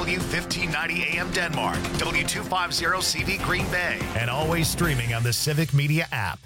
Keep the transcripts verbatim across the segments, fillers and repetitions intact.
W fifteen ninety A M Denmark, W two fifty C V Green Bay, and always streaming on the Civic Media app.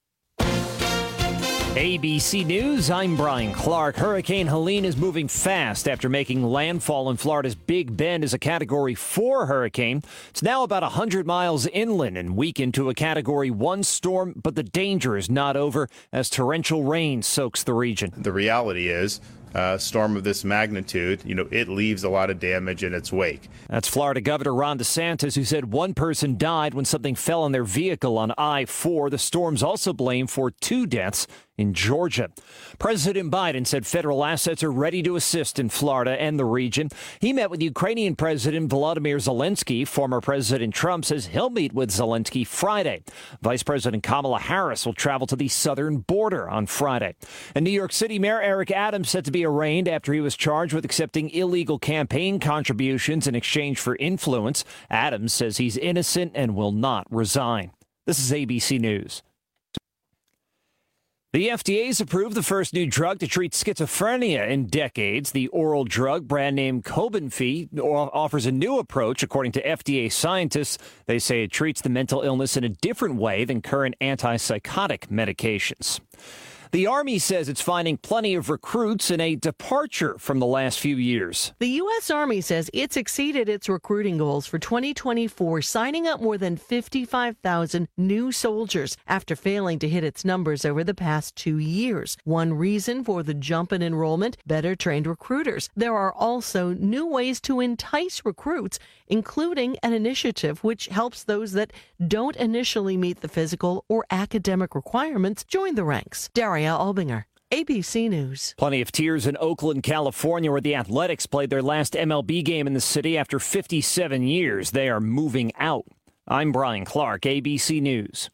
A B C News, I'm Brian Clark. Hurricane Helene is moving fast after making landfall in Florida's Big Bend as a Category four hurricane. It's now about one hundred miles inland and weakened to a Category one storm, but the danger is not over as torrential rain soaks the region. The reality is, a storm of this magnitude, you know, it leaves a lot of damage in its wake. That's Florida Governor Ron DeSantis, who said one person died when something fell on their vehicle on I four. The storm's also blamed for two deaths in Georgia. President Biden said federal assets are ready to assist in Florida and the region. He met with Ukrainian President Volodymyr Zelensky. Former President Trump says he'll meet with Zelensky Friday. Vice President Kamala Harris will travel to the southern border on Friday. And New York City Mayor Eric Adams said to be arraigned after he was charged with accepting illegal campaign contributions in exchange for influence. Adams says he's innocent and will not resign. This is A B C News. The F D A's approved the first new drug to treat schizophrenia in decades. The oral drug, brand name Cobenfy, offers a new approach, according to F D A scientists. They say it treats the mental illness in a different way than current antipsychotic medications. The Army says it's finding plenty of recruits in a departure from the last few years. The U S. Army says it's exceeded its recruiting goals for twenty twenty-four, signing up more than fifty-five thousand new soldiers after failing to hit its numbers over the past two years. One reason for the jump in enrollment, better trained recruiters. There are also new ways to entice recruits, including an initiative which helps those that don't initially meet the physical or academic requirements join the ranks. Daria Albinger, A B C News. Plenty of tears in Oakland, California, where the Athletics played their last M L B game in the city after fifty-seven years. They are moving out. I'm Brian Clark, A B C News.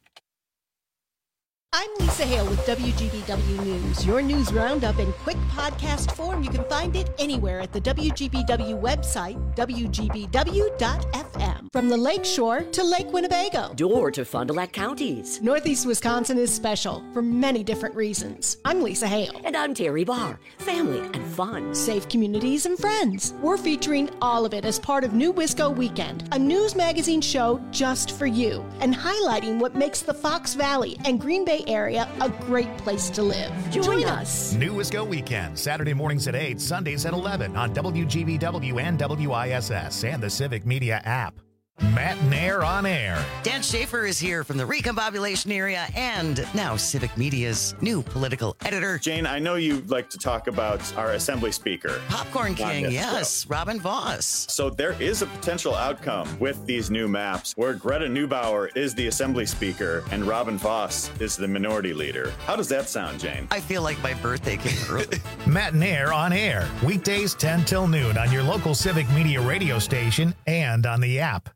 I'm Lisa Hale with W G B W News, your news roundup in quick podcast form. You can find it anywhere at the W G B W website, W G B W dot F M. From the Lake Shore to Lake Winnebago. Door to Fond du Lac counties. Northeast Wisconsin is special for many different reasons. I'm Lisa Hale. And I'm Terry Barr. Family and fun. Safe communities and friends. We're featuring all of it as part of New Wisco Weekend, a news magazine show just for you, and highlighting what makes the Fox Valley and Green Bay area a great place to live. Join, Join us. us. New Wisco Weekend, Saturday mornings at eight, Sundays at eleven on W G B W and W I S S and the Civic Media app. Matt Nair on air. Dan Schaefer is here from the Recombobulation area and now Civic Media's new political editor. Jane, I know you like to talk about our Assembly Speaker. Popcorn King, yes, Robin Voss. So there is a potential outcome with these new maps where Greta Neubauer is the Assembly Speaker and Robin Voss is the Minority Leader. How does that sound, Jane? I feel like my birthday came early. Matt Nair on air. Weekdays ten till noon on your local Civic Media radio station and on the app.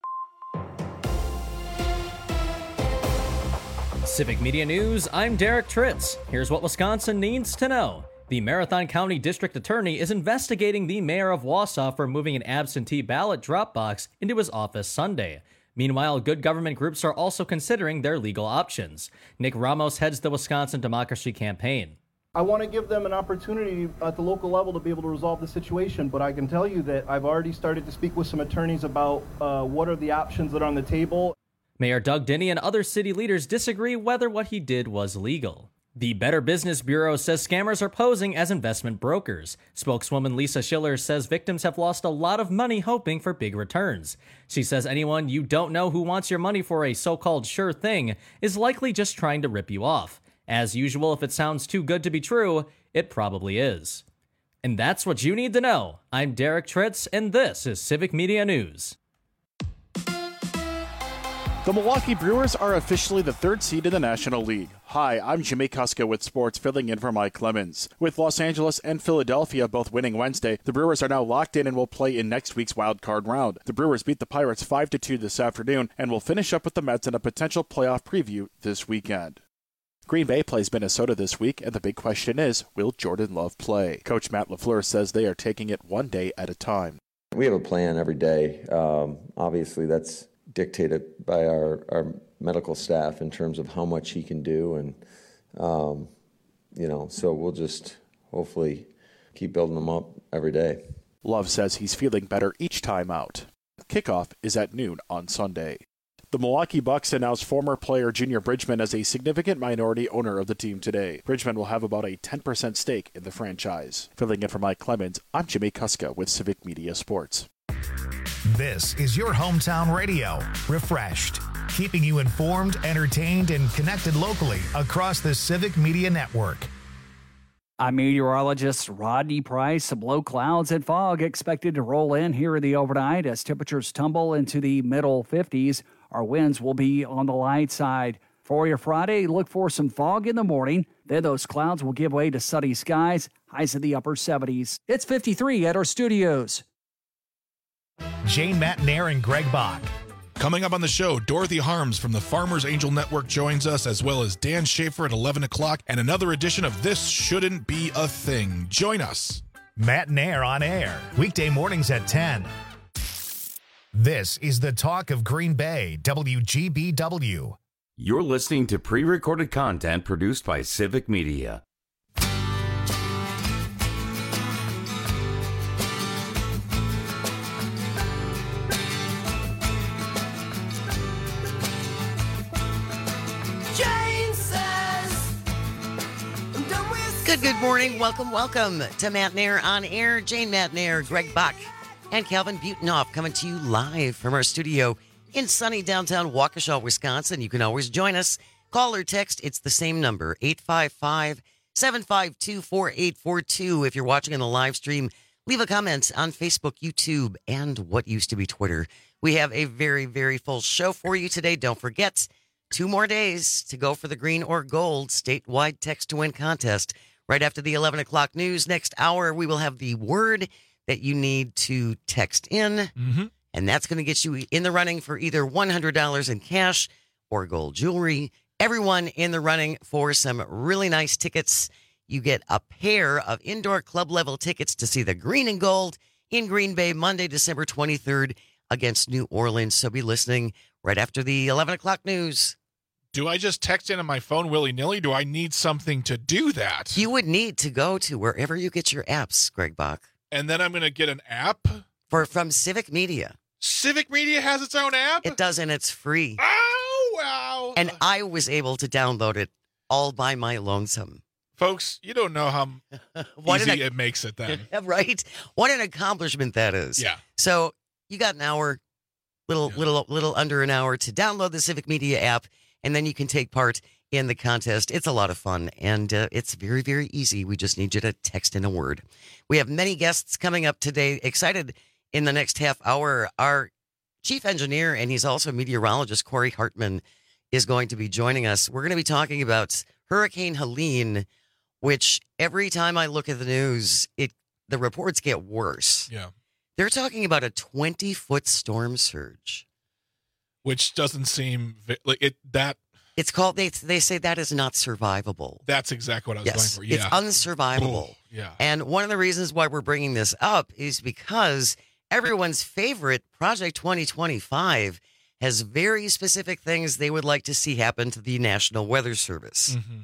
Civic Media News, I'm Derek Tritz. Here's what Wisconsin needs to know. The Marathon County District Attorney is investigating the mayor of Wausau for moving an absentee ballot drop box into his office Sunday. Meanwhile, good government groups are also considering their legal options. Nick Ramos heads the Wisconsin Democracy Campaign. I want to give them an opportunity at the local level to be able to resolve the situation, but I can tell you that I've already started to speak with some attorneys about uh, what are the options that are on the table. Mayor Doug Denny and other city leaders disagree whether what he did was legal. The Better Business Bureau says scammers are posing as investment brokers. Spokeswoman Lisa Schiller says victims have lost a lot of money hoping for big returns. She says anyone you don't know who wants your money for a so-called sure thing is likely just trying to rip you off. As usual, if it sounds too good to be true, it probably is. And that's what you need to know. I'm Derek Tritz, and this is Civic Media News. The Milwaukee Brewers are officially the third seed in the National League. Hi, I'm Jimmy Kuska with sports, filling in for Mike Clemens. With Los Angeles and Philadelphia both winning Wednesday, the Brewers are now locked in and will play in next week's wild card round. The Brewers beat the Pirates five to two this afternoon and will finish up with the Mets in a potential playoff preview this weekend. Green Bay plays Minnesota this week, and the big question is, will Jordan Love play? Coach Matt LaFleur says they are taking it one day at a time. We have a plan every day. Um, obviously, that's dictated by our, our medical staff in terms of how much he can do. And, um, you know, so we'll just hopefully keep building him up every day. Love says he's feeling better each time out. Kickoff is at noon on Sunday. The Milwaukee Bucks announced former player Junior Bridgman as a significant minority owner of the team today. Bridgman will have about a ten percent stake in the franchise. Filling in for Mike Clemens, I'm Jimmy Kuska with Civic Media Sports. This is your hometown radio, Refreshed, keeping you informed, entertained, and connected locally across the Civic Media Network. I'm meteorologist Rodney Price. Some low clouds and fog expected to roll in here in the overnight as temperatures tumble into the middle fifties. Our winds will be on the light side. For your Friday, look for some fog in the morning. Then those clouds will give way to sunny skies, highs in the upper seventies. It's fifty-three at our studios. Jane Matnair and Greg Bach. Coming up on the show, Dorothy Harms from the Farmers Angel Network joins us, as well as Dan Schaefer at eleven o'clock, and another edition of This Shouldn't Be a Thing. Join us. Matnair on air, weekday mornings at ten. This is the talk of Green Bay, W G B W. You're listening to pre-recorded content produced by Civic Media. Good, good morning. Welcome, welcome to Matnair on Air. Jane Matnair, Greg Bach, and Calvin Butenhoff coming to you live from our studio in sunny downtown Waukesha, Wisconsin. You can always join us. Call or text. It's the same number, eight five five, seven five two, four eight four two. If you're watching on the live stream, leave a comment on Facebook, YouTube, and what used to be Twitter. We have a very, very full show for you today. Don't forget, two more days to go for the green or gold statewide text to win contest. Right after the eleven o'clock news, next hour, we will have the word that you need to text in. Mm-hmm. And that's going to get you in the running for either one hundred dollars in cash or gold jewelry. Everyone in the running for some really nice tickets. You get a pair of indoor club level tickets to see the green and gold in Green Bay Monday, December twenty-third against New Orleans. So be listening right after the eleven o'clock news. Do I just text in on my phone willy-nilly? Do I need something to do that? You would need to go to wherever you get your apps, Greg Bach. And then I'm going to get an app? For From Civic Media. Civic Media has its own app? It does, and it's free. Oh, wow. And I was able to download it all by my lonesome. Folks, you don't know how easy an, it makes it then. Right? What an accomplishment that is. Yeah. So you got an hour, little, yeah. little, little under an hour to download the Civic Media app. And then you can take part in the contest. It's a lot of fun, and uh, it's very, very easy. We just need you to text in a word. We have many guests coming up today. Excited in the next half hour. Our chief engineer, and he's also a meteorologist, Corey Hartman, is going to be joining us. We're going to be talking about Hurricane Helene, which every time I look at the news, it the reports get worse. Yeah. They're talking about a twenty-foot storm surge. Which doesn't seem like it. That it's called. They they say that is not survivable. That's exactly what I was yes, going for. Yeah, it's unsurvivable. Oh, yeah. And one of the reasons why we're bringing this up is because everyone's favorite Project twenty twenty-five has very specific things they would like to see happen to the National Weather Service. Mm-hmm.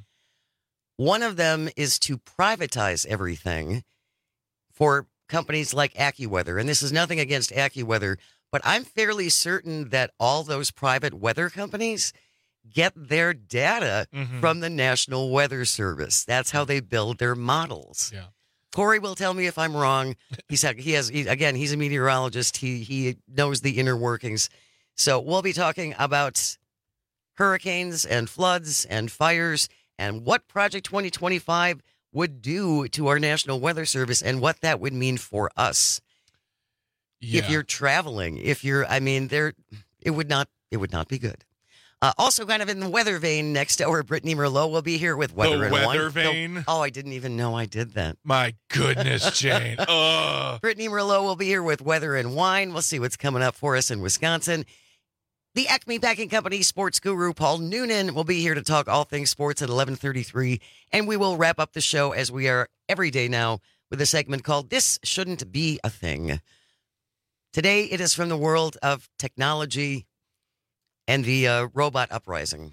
One of them is to privatize everything for companies like AccuWeather, and this is nothing against AccuWeather. But I'm fairly certain that all those private weather companies get their data mm-hmm. from the National Weather Service. That's how they build their models. Yeah. Corey will tell me if I'm wrong. He said he has, he, again, he's a meteorologist. He he knows the inner workings. So we'll be talking about hurricanes and floods and fires and what Project twenty twenty-five would do to our National Weather Service and what that would mean for us. Yeah. If you're traveling, if you're, I mean, there, it would not, it would not be good. Uh, also, kind of in the weather vein, next hour, Brittany Merlot will be here with weather the and wine. weather vein. So, oh, I didn't even know I did that. My goodness, Jane. Ugh. Brittany Merlot will be here with weather and wine. We'll see what's coming up for us in Wisconsin. The Acme Packing Company sports guru Paul Noonan will be here to talk all things sports at eleven thirty-three, and we will wrap up the show as we are every day now with a segment called "This Shouldn't Be a Thing." Today, it is from the world of technology and the uh, robot uprising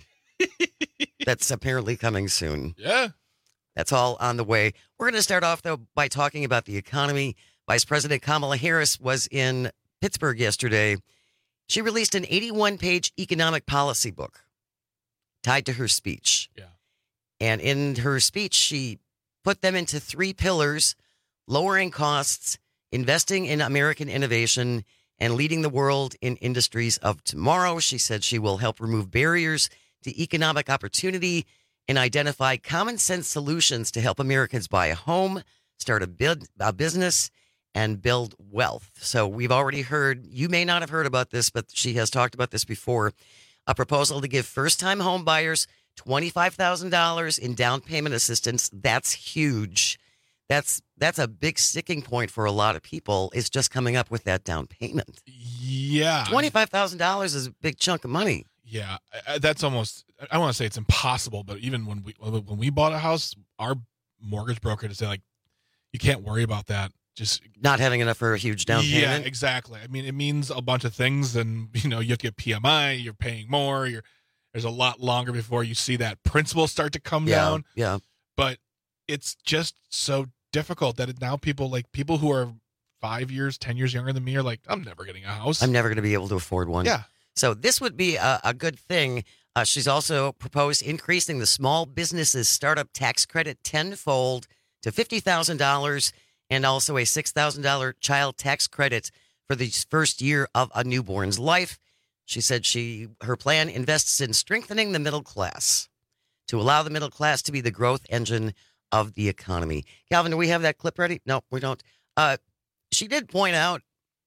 that's apparently coming soon. Yeah. That's all on the way. We're going to start off, though, by talking about the economy. Vice President Kamala Harris was in Pittsburgh yesterday. She released an eighty-one page economic policy book tied to her speech. Yeah. And in her speech, she put them into three pillars: lowering costs, investing in American innovation, and leading the world in industries of tomorrow. She said she will help remove barriers to economic opportunity and identify common sense solutions to help Americans buy a home, start a, bid, a business, and build wealth. So we've already heard, you may not have heard about this, but she has talked about this before, a proposal to give first-time home buyers twenty-five thousand dollars in down payment assistance. That's huge. That's that's a big sticking point for a lot of people, is just coming up with that down payment. Yeah. twenty-five thousand dollars is a big chunk of money. Yeah, that's almost, I want to say it's impossible, but even when we when we bought a house, our mortgage broker to say, like, you can't worry about that. Just not having enough for a huge down payment. Yeah, exactly. I mean, it means a bunch of things, and, you know, you have to get P M I, you're paying more, you're there's a lot longer before you see that principal start to come yeah, down. Yeah. But it's just so difficult that it, now people, like, people who are five years, ten years younger than me are like, I'm never getting a house. I'm never going to be able to afford one. Yeah. So this would be a, a good thing. Uh, she's also proposed increasing the small businesses startup tax credit tenfold to fifty thousand dollars, and also a six thousand dollars child tax credit for the first year of a newborn's life. She said she her plan invests in strengthening the middle class to allow the middle class to be the growth engine of the economy. Calvin, do we have that clip ready? No, we don't. Uh, she did point out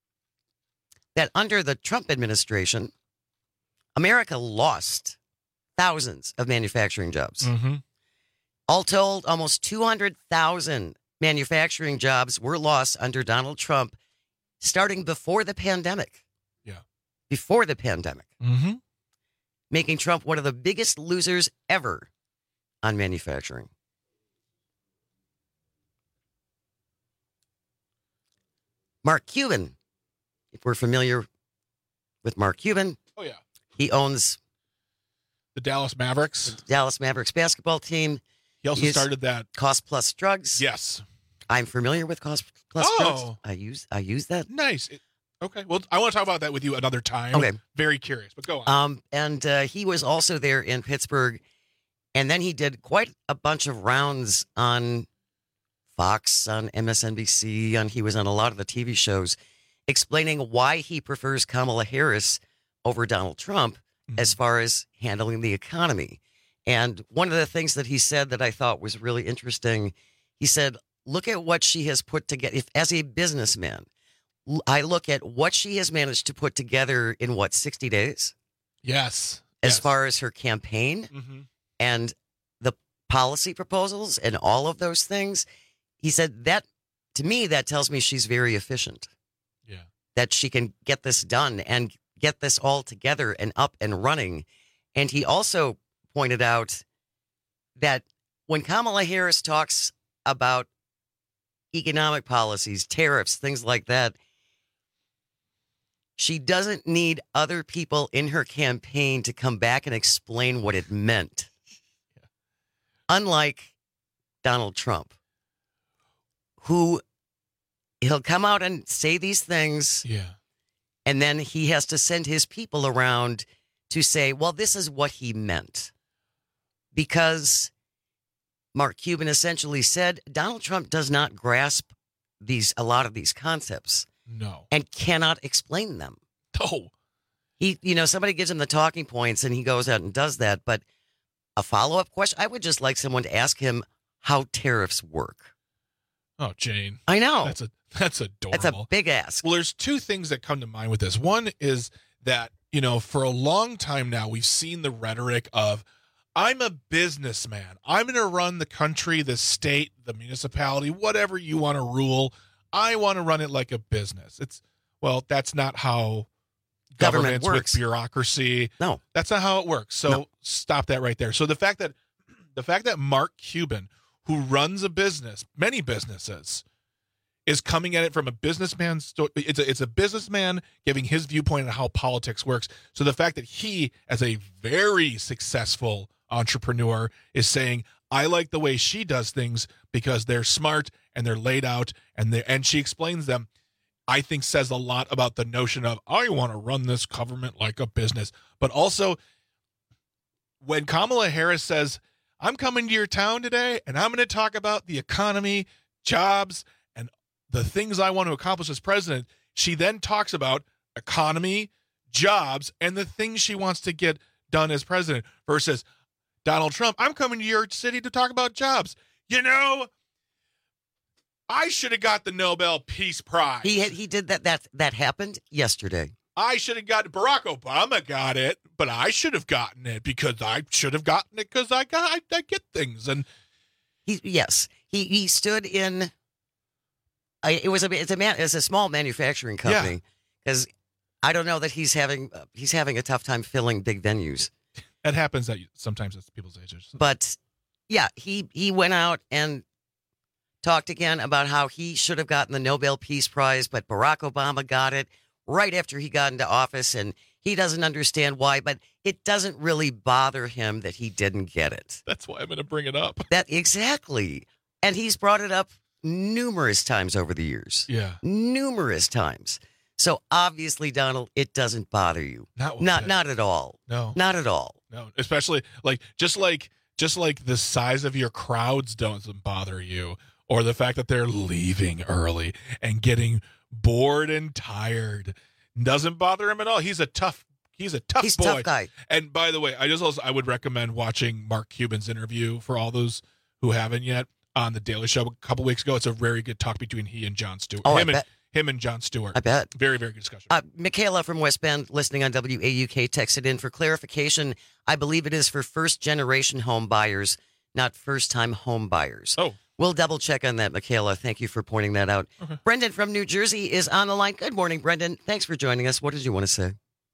that under the Trump administration, America lost thousands of manufacturing jobs. Mm-hmm. All told, almost two hundred thousand manufacturing jobs were lost under Donald Trump, starting before the pandemic. Yeah. Before the pandemic. Mm-hmm. Making Trump one of the biggest losers ever on manufacturing. Mark Cuban, if we're familiar with Mark Cuban. Oh, yeah. He owns the Dallas Mavericks. The Dallas Mavericks basketball team. He also He's started that Cost Plus Drugs. Yes. I'm familiar with Cost Plus oh. Drugs. I use I use that. Nice. It, okay. Well, I want to talk about that with you another time. Okay. I'm very curious, but go on. Um, and uh, he was also there in Pittsburgh, and then he did quite a bunch of rounds on Fox, on M S N B C, on he was on a lot of the T V shows, explaining why he prefers Kamala Harris over Donald Trump mm-hmm. as far as handling the economy. And one of the things that he said that I thought was really interesting, he said, look at what she has put together. If, as a businessman, I look at what she has managed to put together in, what, sixty days? Yes. As yes. far as her campaign mm-hmm. and the policy proposals and all of those things. He said that, to me, that tells me she's very efficient. Yeah. That she can get this done and get this all together and up and running. And he also pointed out that when Kamala Harris talks about economic policies, tariffs, things like that, she doesn't need other people in her campaign to come back and explain what it meant. Yeah. Unlike Donald Trump, who he'll come out and say these things. Yeah. And then he has to send his people around to say, well, this is what he meant. Because Mark Cuban essentially said Donald Trump does not grasp these a lot of these concepts. No. And cannot explain them. No. He, you know, somebody gives him the talking points and he goes out and does that. But a follow-up question, I would just like someone to ask him how tariffs work. Oh, Jane. I know. That's a that's adorable. That's a big ask. Well, there's two things that come to mind with this. One is that, you know, for a long time now, we've seen the rhetoric of, I'm a businessman. I'm going to run the country, the state, the municipality, whatever you want to rule. I want to run it like a business. It's, well, that's not how government governments works. With bureaucracy. No. That's not how it works. So no. Stop that right there. So the fact that the fact that Mark Cuban, who runs a business, many businesses, is coming at it from a businessman's sto- it's a it's a businessman giving his viewpoint on how politics works. So the fact that he, as a very successful entrepreneur, is saying, I like the way she does things because they're smart and they're laid out, and they and she explains them. I think says a lot about the notion of I want to run this government like a business, but also when Kamala Harris says, I'm coming to your town today and I'm going to talk about the economy, jobs, and the things I want to accomplish as president, she then talks about economy, jobs, and the things she wants to get done as president versus Donald Trump. I'm coming to your city to talk about jobs. You know, I should have got the Nobel Peace Prize. He he did that. That that happened yesterday. I should have gotten Barack Obama got it, but I should have gotten it because I should have gotten it because I got I, I get things. And he yes he he stood in. I, it was a it's a man it's a small manufacturing company because yeah. I don't know that he's having uh, he's having a tough time filling big venues. It happens at sometimes at people's ages. But yeah, he he went out and talked again about how he should have gotten the Nobel Peace Prize, but Barack Obama got it right after he got into office, and he doesn't understand why, but it doesn't really bother him that he didn't get it. That's why I'm going to bring it up. That exactly. And he's brought it up numerous times over the years. Yeah. Numerous times. So obviously, Donald, it doesn't bother you. Not not, not at all. No. Not at all. No, especially like just like just like the size of your crowds doesn't bother you. Or the fact that they're leaving early and getting bored and tired doesn't bother him at all. He's a tough, he's a tough he's boy. a tough guy. And by the way, I just also I would recommend watching Mark Cuban's interview for all those who haven't yet on the Daily Show a couple weeks ago. It's a very good talk between he and Jon Stewart. Oh, him I and bet. him and Jon Stewart. I bet. Very very good discussion. Uh, Michaela from West Bend, listening on W A U K, texted in for clarification. I believe it is for first generation home buyers, not first time home buyers. Oh. We'll double check on that, Michaela. Thank you for pointing that out. Okay. Brendan from New Jersey is on the line. Good morning, Brendan. Thanks for joining us. What did you want to say?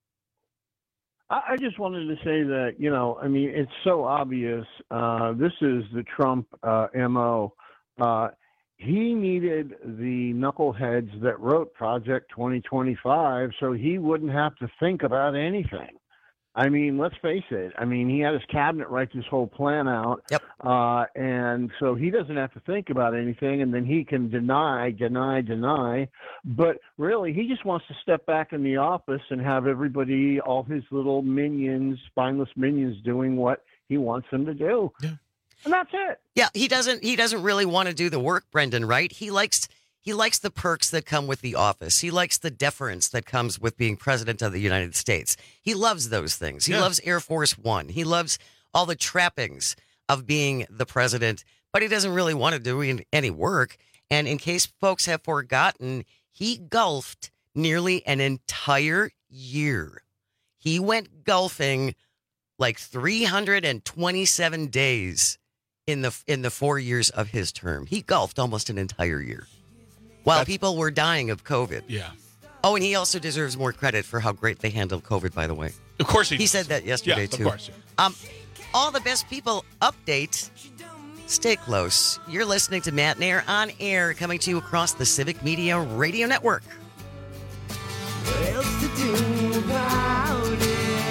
I just wanted to say that, you know, I mean, it's so obvious. Uh, this is the Trump uh, M O. Uh, he needed the knuckleheads that wrote Project twenty twenty-five so he wouldn't have to think about anything. I mean, let's face it. I mean, he had his cabinet write this whole plan out. Yep. Uh, and so he doesn't have to think about anything, and then he can deny, deny, deny. But really, he just wants to step back in the office and have everybody, all his little minions, spineless minions, doing what he wants them to do. Yeah. And that's it. Yeah, he doesn't he doesn't really want to do the work, Brendan, right? He likes He likes the perks that come with the office. He likes the deference that comes with being president of the United States. He loves those things. He Yeah. loves Air Force One. He loves all the trappings of being the president, but he doesn't really want to do any work. And in case folks have forgotten, he golfed nearly an entire year. He went golfing like three hundred twenty-seven days in the in the four years of his term. He golfed almost an entire year. While That's- people were dying of COVID. Yeah. Oh, and he also deserves more credit for how great they handled COVID, by the way. Of course he He does. said that yesterday, Yeah, too. of course. Yeah. Um, all the best people update. Stay close. You're listening to Matt Nair on air, coming to you across the Civic Media Radio Network. What else to do about it?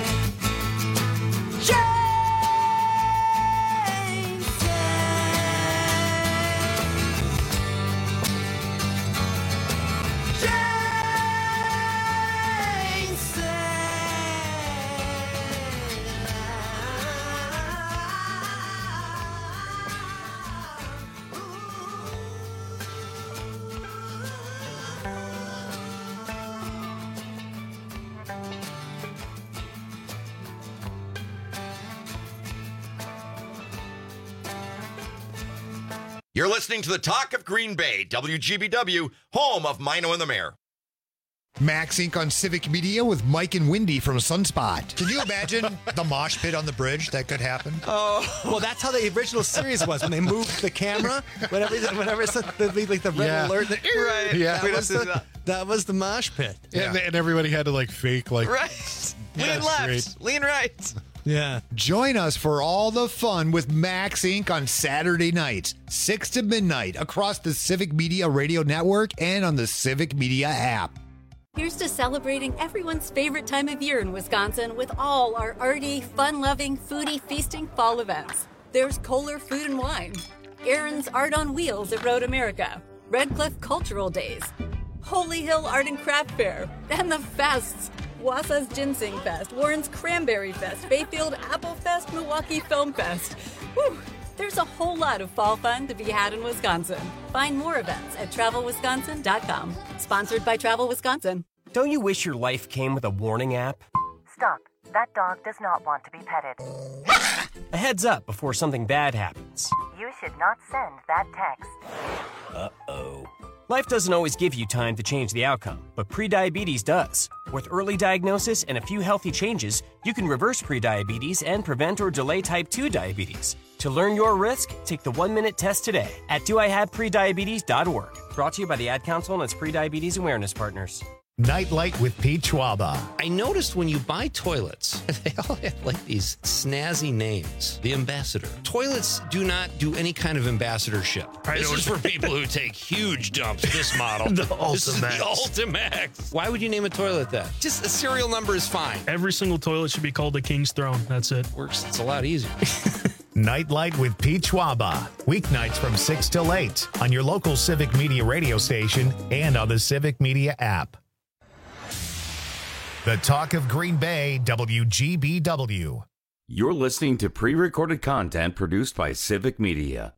You're listening to the Talk of Green Bay, W G B W, home of Mino and the Mayor. Max Incorporated on Civic Media with Mike and Wendy from Sunspot. Can you imagine the mosh pit on the bridge that could happen? Oh, well, that's how the original series was when they moved the camera. Whenever, whenever it's the, the, like the red Yeah. alert, the, Right. Yeah. that, was the, that was the mosh pit. And, and everybody had to like fake like Right. Yeah, Lean that's left, great. lean right. Yeah. Join us for all the fun with Max Incorporated on Saturday nights, six to midnight, across the Civic Media Radio Network and on the Civic Media app. Here's to celebrating everyone's favorite time of year in Wisconsin with all our arty, fun-loving, foodie, feasting fall events. There's Kohler Food and Wine, Aaron's Art on Wheels at Road America, Red Cliff Cultural Days, Holy Hill Art and Craft Fair, and the fests. Wausau's Ginseng Fest, Warren's Cranberry Fest, Bayfield Apple Fest, Milwaukee Film Fest. Whew. There's a whole lot of fall fun to be had in Wisconsin. Find more events at travel wisconsin dot com. Sponsored by Travel Wisconsin. Don't you wish your life came with a warning app? Stop. That dog does not want to be petted. A heads up before something bad happens. You should not send that text. Uh-oh. Life doesn't always give you time to change the outcome, but prediabetes does. With early diagnosis and a few healthy changes, you can reverse prediabetes and prevent or delay type two diabetes. To learn your risk, take the one-minute test today at do I have prediabetes dot org. Brought to you by the Ad Council and its prediabetes awareness partners. Nightlight with Pete Schwaba. I noticed when you buy toilets, they all have like these snazzy names. The Ambassador. Toilets do not do any kind of ambassadorship. I this is noticed- for people who take huge dumps, this model. The This is the Ultimax. Ultimax. Why would you name a toilet that? Just a serial number is fine. Every single toilet should be called the King's Throne. That's it. Works. It's a lot easier. Nightlight with Pete Schwaba. Weeknights from six till eight on your local Civic Media radio station and on the Civic Media app. The Talk of Green Bay, W G B W. You're listening to pre-recorded content produced by Civic Media.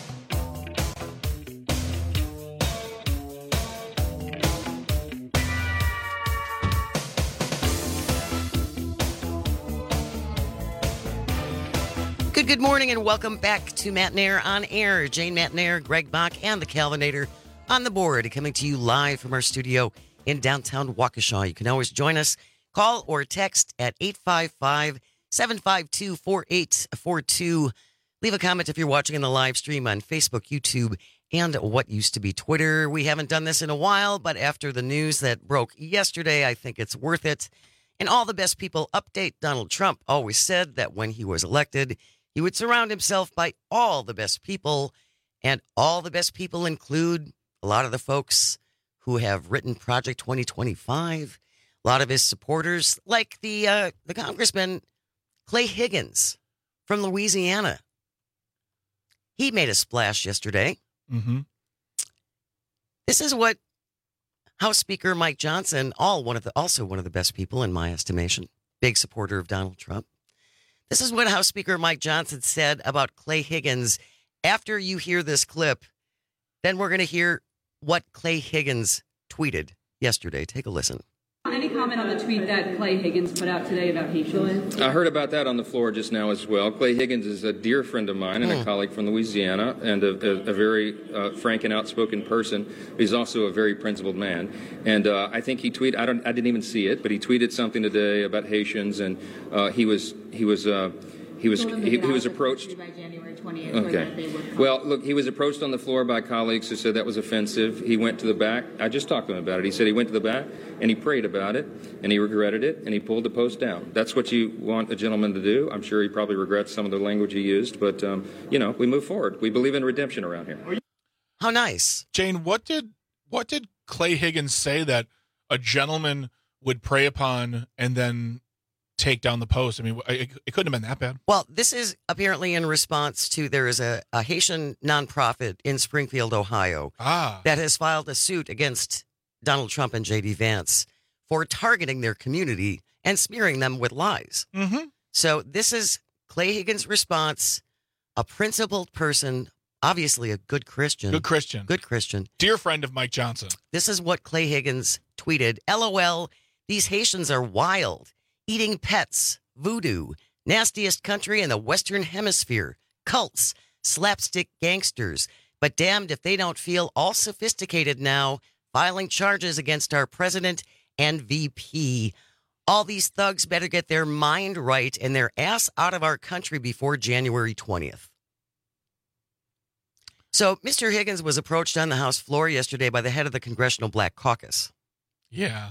Good, good morning, and welcome back to Matt Nair on Air. Jane Matt Nair, Greg Bach, and the Calvinator on the board, coming to you live from our studio in downtown Waukesha. You can always join us. Call or text at eight five five, seven five two, four eight four two. Leave a comment if you're watching in the live stream on Facebook, YouTube, and what used to be Twitter. We haven't done this in a while, but after the news that broke yesterday, I think it's worth it. And all the best people update. Donald Trump always said that when he was elected, he would surround himself by all the best people, and all the best people include a lot of the folks who have written Project twenty twenty-five, a lot of his supporters, like the uh, the Congressman Clay Higgins from Louisiana. He made a splash yesterday. Mm-hmm. This is what House Speaker Mike Johnson, all one of the also one of the best people in my estimation, big supporter of Donald Trump. This is what House Speaker Mike Johnson said about Clay Higgins. After you hear this clip, then we're going to hear what Clay Higgins tweeted yesterday. Take a listen. Any comment on the tweet that Clay Higgins put out today about Haitians? I heard about that on the floor just now as well. Clay Higgins is a dear friend of mine and a colleague from Louisiana, and a, a, a very uh, frank and outspoken person. He's also a very principled man, and uh, I think he tweeted. I don't. I didn't even see it, but he tweeted something today about Haitians, and uh, he was he was uh, he was he, he was approached. By January twentieth, Okay. Well, look, he was approached on the floor by colleagues who said that was offensive. He went to the back. I just talked to him about it. He said he went to the back and he prayed about it and he regretted it and he pulled the post down. That's what you want a gentleman to do. I'm sure he probably regrets some of the language he used, but, um, you know, we move forward. We believe in redemption around here. How nice. Jane, what did what did Clay Higgins say that a gentleman would prey upon and then take down the post? I mean, it, it couldn't have been that bad. Well, this is apparently in response to there is a, a Haitian nonprofit in Springfield, Ohio, ah. that has filed a suit against Donald Trump and J D Vance for targeting their community and smearing them with lies. Mm-hmm. So this is Clay Higgins' response, a principled person, obviously a good Christian. Good Christian. Good Christian. Dear friend of Mike Johnson. This is what Clay Higgins tweeted. LOL, these Haitians are wild. Eating pets, voodoo, nastiest country in the Western Hemisphere, cults, slapstick gangsters. But damned if they don't feel all sophisticated now, filing charges against our president and V P. All these thugs better get their mind right and their ass out of our country before January twentieth. So Mister Higgins was approached on the House floor yesterday by the head of the Congressional Black Caucus. Yeah.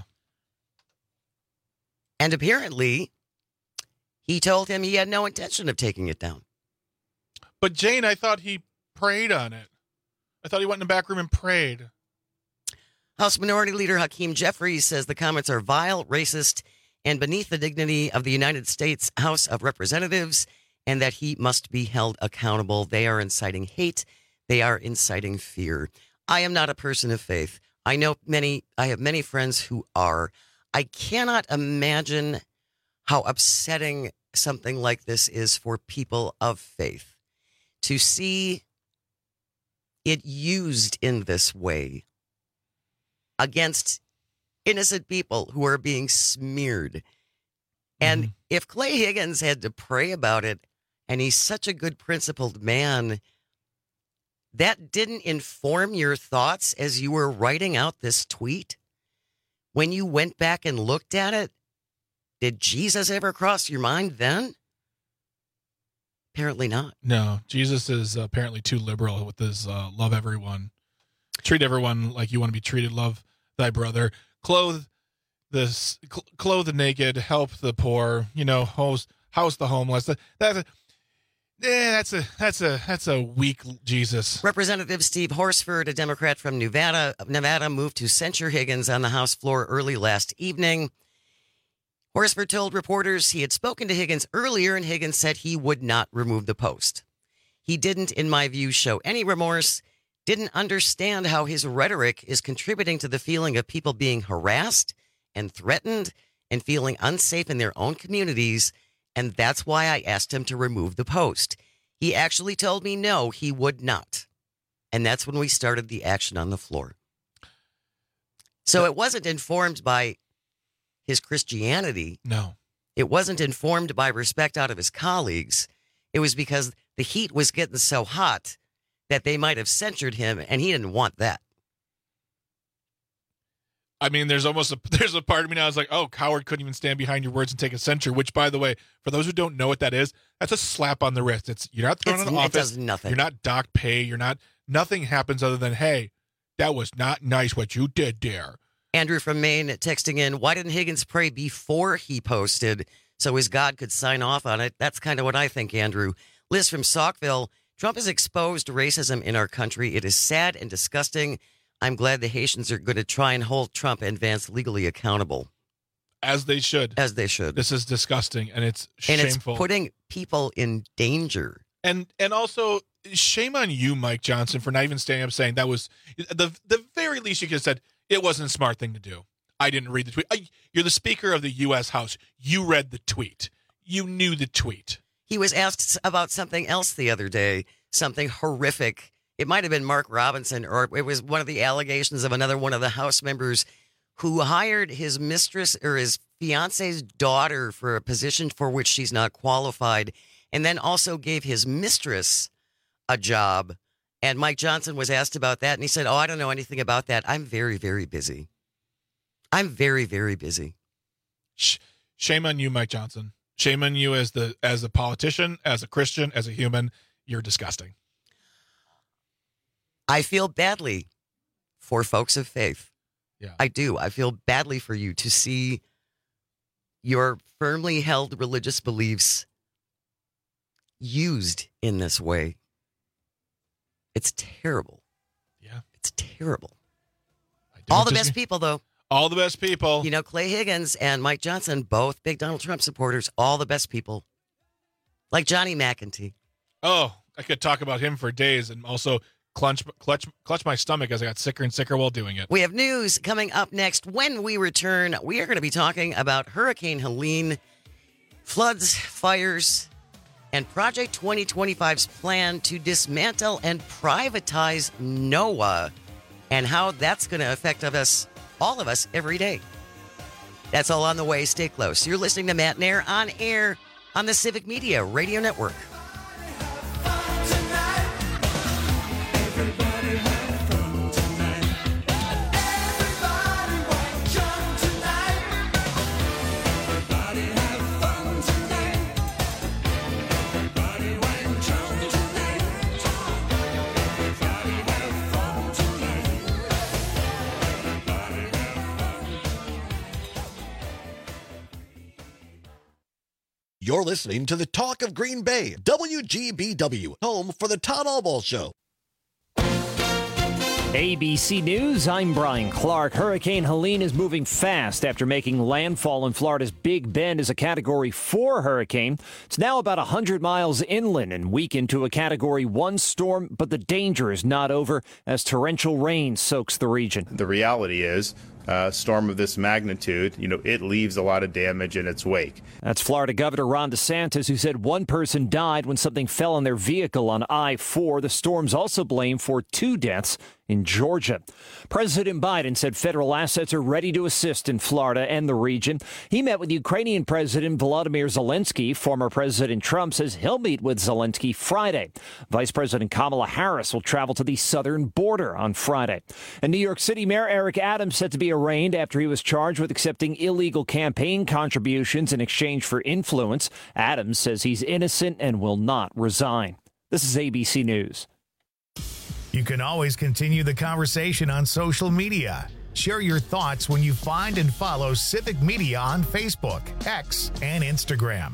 And apparently, he told him he had no intention of taking it down. But Jane, I thought he prayed on it. I thought he went in the back room and prayed. House Minority Leader Hakeem Jeffries says the comments are vile, racist, and beneath the dignity of the United States House of Representatives, and that he must be held accountable. They are inciting hate They are inciting fear. I am not a person of faith. I know many, I have many friends who are. I cannot imagine how upsetting something like this is for people of faith. To see it used in this way against innocent people who are being smeared. And mm-hmm. if Clay Higgins had to pray about it, and he's such a good principled man, that didn't inform your thoughts as you were writing out this tweet? When you went back and looked at it, did Jesus ever cross your mind then? Apparently not. No, Jesus is apparently too liberal with his uh, love everyone. Treat everyone like you want to be treated. Love thy brother. Clothe the, cl- clothe the naked. Help the poor. You know, house, house the homeless. That, that, Yeah, that's a that's a that's a weak Jesus. Representative Steve Horsford, a Democrat from Nevada, Nevada, moved to censure Higgins on the House floor early last evening. Horsford told reporters he had spoken to Higgins earlier, and Higgins said he would not remove the post. He didn't, in my view, show any remorse, didn't understand how his rhetoric is contributing to the feeling of people being harassed and threatened and feeling unsafe in their own communities. And that's why I asked him to remove the post. He actually told me no, he would not. And that's when we started the action on the floor. So it wasn't informed by his Christianity. No. It wasn't informed by respect out of his colleagues. It was because the heat was getting so hot that they might have censured him, and he didn't want that. I mean, there's almost a there's a part of me now is like, oh, coward couldn't even stand behind your words and take a censure, which, by the way, for those who don't know what that is, that's a slap on the wrist. It's you're not thrown It's- in the it office. does nothing. You're not docked pay. You're not nothing happens other than, hey, that was not nice what you did there. Andrew from Maine texting in, why didn't Higgins pray before he posted so his God could sign off on it? That's kind of what I think, Andrew. Liz from Saukville, Trump has exposed racism in our country. It is sad and disgusting. I'm glad the Haitians are going to try and hold Trump and Vance legally accountable. As they should. As they should. This is disgusting, and it's And shameful. it's putting people in danger. And and also, shame on you, Mike Johnson, for not even standing up saying that was the the very least you could have said. It wasn't a smart thing to do. I didn't read the tweet. I, you're the Speaker of the U S House. You read the tweet. You knew the tweet. He was asked about something else the other day, something horrific. It might have been Mark Robinson, or it was one of the allegations of another one of the House members who hired his mistress or his fiance's daughter for a position for which she's not qualified, and then also gave his mistress a job. And Mike Johnson was asked about that, and he said, oh, I don't know anything about that. I'm very, very busy. I'm very, very busy. Shame on you, Mike Johnson. Shame on you as the as a politician, as a Christian, as a human. You're disgusting. I feel badly for folks of faith. Yeah. I do. I feel badly for you to see your firmly held religious beliefs used in this way. It's terrible. Yeah. It's terrible. All the best people, though. All the best people. You know, Clay Higgins and Mike Johnson, both big Donald Trump supporters, all the best people. Like Johnny McEntee. Oh, I could talk about him for days and also clutch, clutch, clutch my stomach as I got sicker and sicker while doing it. We have news coming up next. When we return, we are going to be talking about Hurricane Helene, floods, fires, and Project twenty twenty-five's plan to dismantle and privatize NOAA and how that's going to affect of us, all of us, every day. That's all on the way. Stay close. You're listening to Matt Nair on air on the Civic Media Radio Network. You're listening to the Talk of Green Bay, W G B W, home for the Todd Albaugh Show. A B C News, I'm Brian Clark. Hurricane Helene is moving fast after making landfall in Florida's Big Bend as a Category four hurricane. It's now about one hundred miles inland and weakened to a Category one storm, but the danger is not over as torrential rain soaks the region. The reality is, a storm of this magnitude, you know, it leaves a lot of damage in its wake. That's Florida Governor Ron DeSantis, who said one person died when something fell on their vehicle on I four. The storm's also blamed for two deaths in Georgia. President Biden said federal assets are ready to assist in Florida and the region. He met with Ukrainian President Volodymyr Zelensky. Former President Trump says he'll meet with Zelensky Friday. Vice President Kamala Harris will travel to the southern border on Friday. And New York City Mayor Eric Adams set to be arraigned after he was charged with accepting illegal campaign contributions in exchange for influence. Adams says he's innocent and will not resign. This is A B C News. You can always continue the conversation on social media. Share your thoughts when you find and follow Civic Media on Facebook, X, and Instagram.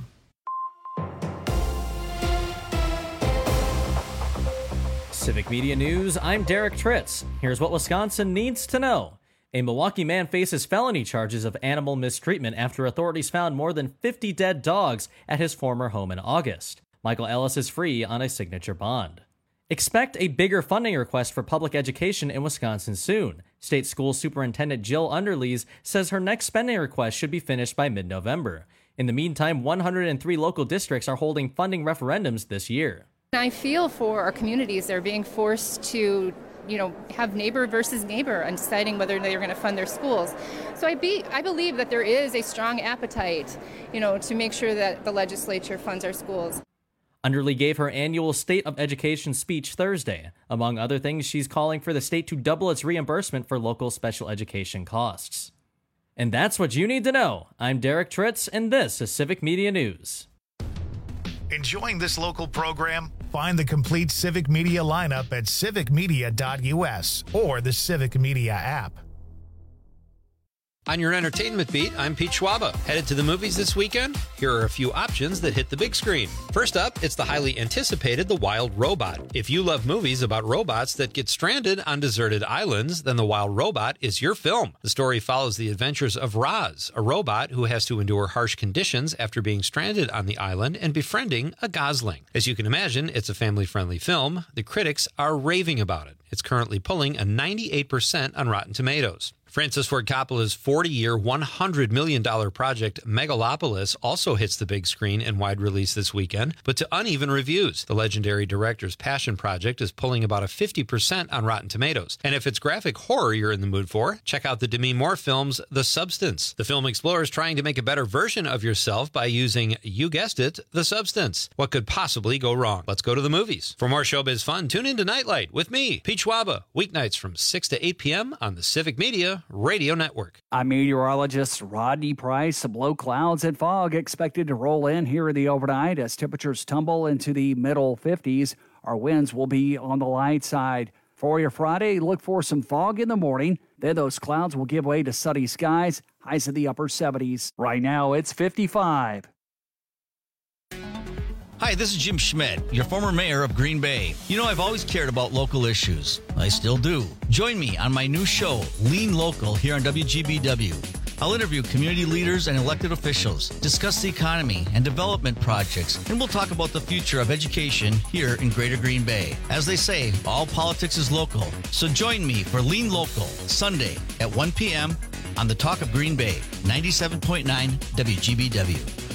Civic Media News, I'm Derek Tritz. Here's what Wisconsin needs to know. A Milwaukee man faces felony charges of animal mistreatment after authorities found more than fifty dead dogs at his former home in August. Michael Ellis is free on a signature bond. Expect a bigger funding request for public education in Wisconsin soon. State School Superintendent Jill Underlees says her next spending request should be finished by mid-November. In the meantime, one hundred three local districts are holding funding referendums this year. I feel for our communities. They're being forced to, you know, have neighbor versus neighbor and deciding whether they're going to fund their schools. So I be I believe that there is a strong appetite, you know, to make sure that the legislature funds our schools. Underlee gave her annual State of Education speech Thursday. Among other things, she's calling for the state to double its reimbursement for local special education costs. And that's what you need to know. I'm Derek Tritz, and this is Civic Media News. Enjoying this local program? Find the complete Civic Media lineup at civic media dot u s or the Civic Media app. On your entertainment beat, I'm Pete Schwaba. Headed to the movies this weekend? Here are a few options that hit the big screen. First up, it's the highly anticipated The Wild Robot. If you love movies about robots that get stranded on deserted islands, then The Wild Robot is your film. The story follows the adventures of Roz, a robot who has to endure harsh conditions after being stranded on the island and befriending a gosling. As you can imagine, it's a family-friendly film. The critics are raving about it. It's currently pulling a ninety-eight percent on Rotten Tomatoes. Francis Ford Coppola's forty-year, one hundred million dollars project Megalopolis also hits the big screen in wide release this weekend, but to uneven reviews. The legendary director's passion project is pulling about a fifty percent on Rotten Tomatoes. And if it's graphic horror you're in the mood for, check out the Demi Moore film's The Substance. The film explores trying to make a better version of yourself by using, you guessed it, the substance. What could possibly go wrong? Let's go to the movies. For more showbiz fun, tune into Nightlight with me, Pete Schwaba, weeknights from six to eight p.m. on the Civic Media Radio Network. I'm meteorologist Rodney Price. Some low clouds and fog expected to roll in here in the overnight as temperatures tumble into the middle fifties. Our winds will be on the light side. For your Friday, look for some fog in the morning. Then those clouds will give way to sunny skies, highs in the upper seventies. Right now, it's fifty-five. Hi, this is Jim Schmidt, your former mayor of Green Bay. You know, I've always cared about local issues. I still do. Join me on my new show, Lean Local, here on W G B W. I'll interview community leaders and elected officials, discuss the economy and development projects, and we'll talk about the future of education here in Greater Green Bay. As they say, all politics is local. So join me for Lean Local, Sunday at one p.m. on the Talk of Green Bay, ninety-seven point nine W G B W.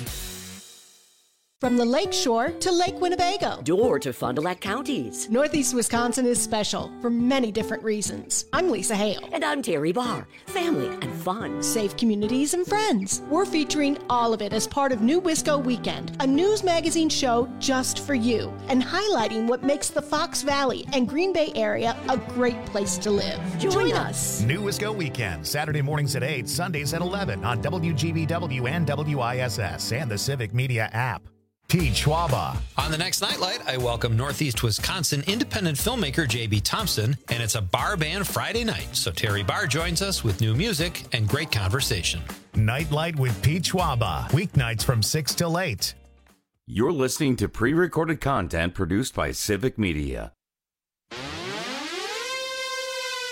From the Lake Shore to Lake Winnebago. Door to Fond du Lac counties. Northeast Wisconsin is special for many different reasons. I'm Lisa Hale. And I'm Terry Barr. Family and fun. Safe communities and friends. We're featuring all of it as part of New Wisco Weekend, a news magazine show just for you, and highlighting what makes the Fox Valley and Green Bay area a great place to live. Join, Join us. New Wisco Weekend, Saturday mornings at eight, Sundays at eleven on W G B W and W I S S and the Civic Media app. Pete Schwaba. On the next Nightlight, I welcome Northeast Wisconsin independent filmmaker J B Thompson, and it's a bar band Friday night, so Terry Barr joins us with new music and great conversation. Nightlight with Pete Schwaba, weeknights from six till eight. You're listening to pre-recorded content produced by Civic Media.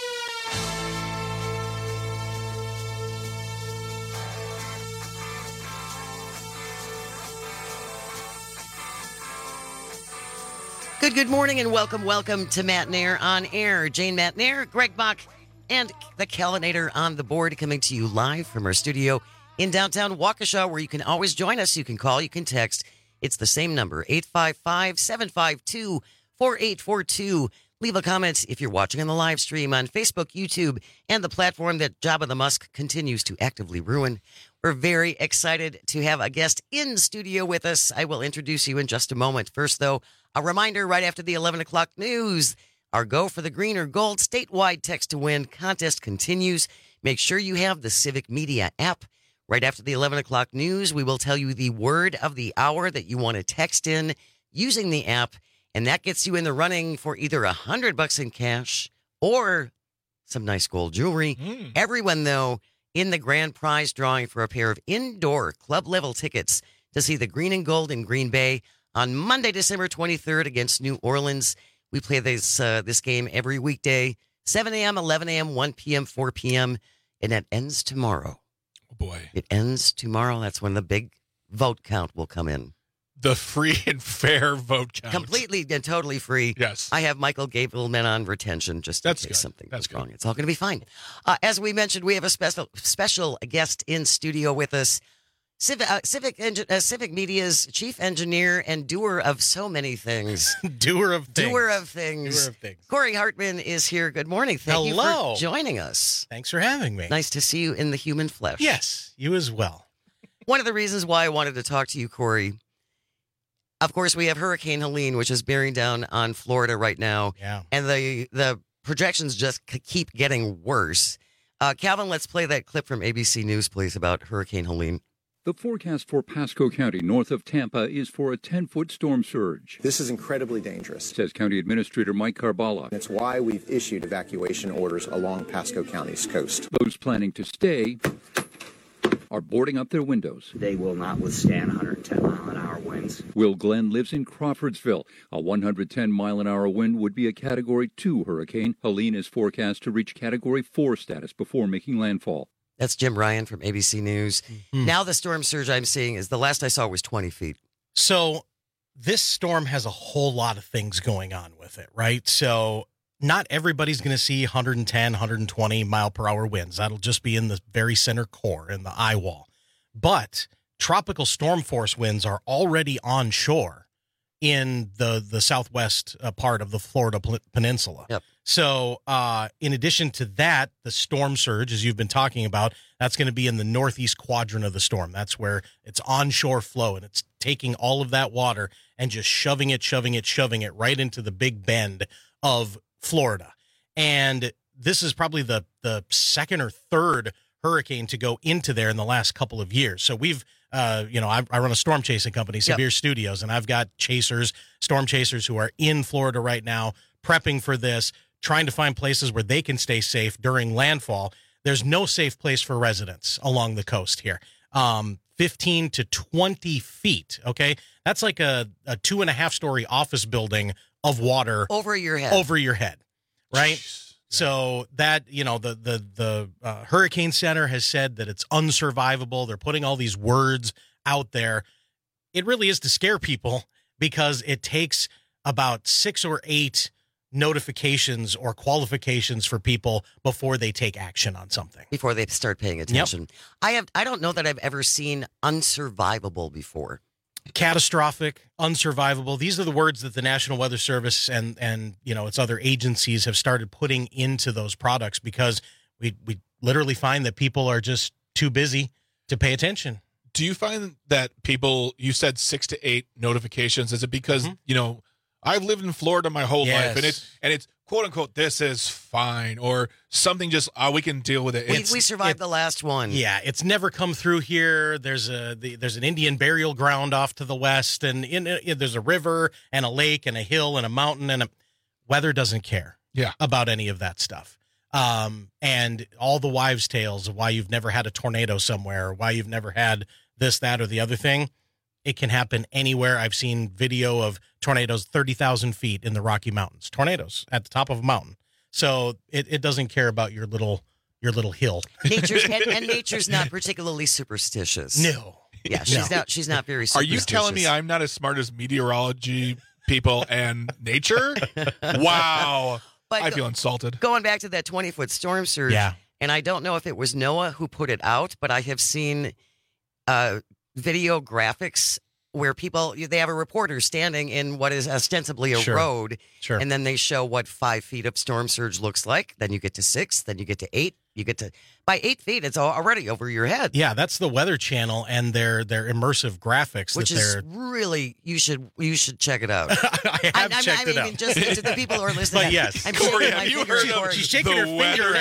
Good, good morning and welcome, welcome to Matt Nair on Air. Jane Matt Nair, Greg Bach, and the Calvinator on the board coming to you live from our studio in downtown Waukesha, where you can always join us. You can call, you can text. It's the same number, eight five five, seven five two, four eight four two. Leave a comment if you're watching on the live stream on Facebook, YouTube, and the platform that Jabba the Musk continues to actively ruin. We're very excited to have a guest in studio with us. I will introduce you in just a moment. First, though, a reminder right after the eleven o'clock news. Our Go for the Green or Gold statewide text to win contest continues. Make sure you have the Civic Media app. Right after the eleven o'clock news, we will tell you the word of the hour that you want to text in using the app. And that gets you in the running for either a hundred bucks in cash or some nice gold jewelry. Mm. Everyone, though, in the grand prize drawing for a pair of indoor club level tickets to see the Green and Gold in Green Bay on Monday, December twenty-third against New Orleans. We play this uh, this game every weekday, seven a.m., eleven a.m., one p.m., four p.m., and it ends tomorrow. Oh, boy. It ends tomorrow. That's when the big vote count will come in. The free and fair vote count. Completely and totally free. Yes. I have Michael Gableman on retention just in That's case good. something That's goes good. wrong. It's all going to be fine. Uh, as we mentioned, we have a special special guest in studio with us. Civic, uh, Civic, Engi- uh, Civic Media's chief engineer and doer of so many things. doer of things. Doer of things. Doer of things. Corey Hartman is here. Good morning. Thank Hello. you for joining us. Thanks for having me. Nice to see you in the human flesh. Yes, you as well. One of the reasons why I wanted to talk to you, Corey, of course, we have Hurricane Helene, which is bearing down on Florida right now. Yeah. And the, the projections just c- keep getting worse. Uh, Calvin, let's play that clip from A B C News, please, about Hurricane Helene. The forecast for Pasco County, north of Tampa, is for a ten-foot storm surge. This is incredibly dangerous, says County Administrator Mike Carballa. It's why we've issued evacuation orders along Pasco County's coast. Those planning to stay are boarding up their windows. They will not withstand one hundred ten mile an hour winds. Will Glenn lives in Crawfordsville. A one hundred ten mile an hour wind would be a Category two hurricane. Helene is forecast to reach Category four status before making landfall. That's Jim Ryan from A B C News. Mm-hmm. Now the storm surge I'm seeing is the last I saw was twenty feet. So this storm has a whole lot of things going on with it, right? So not everybody's going to see one hundred ten, one hundred twenty mile per hour winds. That'll just be in the very center core, in the eye wall. But tropical storm force winds are already on shore in the, the southwest uh, part of the Florida peninsula. Yep. So uh, in addition to that, the storm surge, as you've been talking about, that's going to be in the northeast quadrant of the storm. That's where it's onshore flow, and it's taking all of that water and just shoving it, shoving it, shoving it right into the Big Bend of Florida. And this is probably the, the second or third hurricane to go into there in the last couple of years. So we've, uh, you know, I, I run a storm chasing company, Severe yep. Studios, and I've got chasers, storm chasers who are in Florida right now, prepping for this, trying to find places where they can stay safe during landfall. There's no safe place for residents along the coast here. Um, fifteen to twenty feet. Okay. That's like a, a two and a half story office building of water over your head, over your head. Right. So that, you know, the, the, the uh, Hurricane Center has said that it's unsurvivable. They're putting all these words out there. It really is to scare people because it takes about six or eight notifications or qualifications for people before they take action on something, before they start paying attention. Yep. I have, I don't know that I've ever seen unsurvivable before. Catastrophic, unsurvivable. These are the words that the National Weather Service and, and, you know, its other agencies have started putting into those products because we, we literally find that people are just too busy to pay attention. Do you find that people, you said six to eight notifications, is it because, mm-hmm. you know, I've lived in Florida my whole yes. life, and it's and it's quote unquote this is fine, or something just oh, we can deal with it. We, it's, we survived it, the last one. Yeah, it's never come through here. There's a the, there's an Indian burial ground off to the west, and in, in, there's a river and a lake and a hill and a mountain, and a, weather doesn't care. Yeah. about any of that stuff. Um, and all the wives' tales of why you've never had a tornado somewhere, or why you've never had this, that, or the other thing. It can happen anywhere. I've seen video of tornadoes thirty thousand feet in the Rocky Mountains. Tornadoes at the top of a mountain. So it, it doesn't care about your little your little hill. Nature's and, and nature's not particularly superstitious. No. Yeah, she's no. not. She's not very superstitious. Are you telling me I'm not as smart as meteorology people and nature. Wow. But I feel insulted. Going back to that twenty-foot storm surge, Yeah. and I don't know if it was NOAA who put it out, but I have seen uh, video graphics where people, they have a reporter standing in what is ostensibly a Sure. road, Sure. and then they show what five feet of storm surge looks like. Then you get to six, then you get to eight, you get to, by eight feet, it's already over your head. Yeah, that's the Weather Channel and their their immersive graphics. Which that is they're, really, you should you should check it out. I have I'm, checked I it mean, out. just to the people who are listening. But yes. I'm Corey, shaking have my you finger heard of towards- She's shaking her finger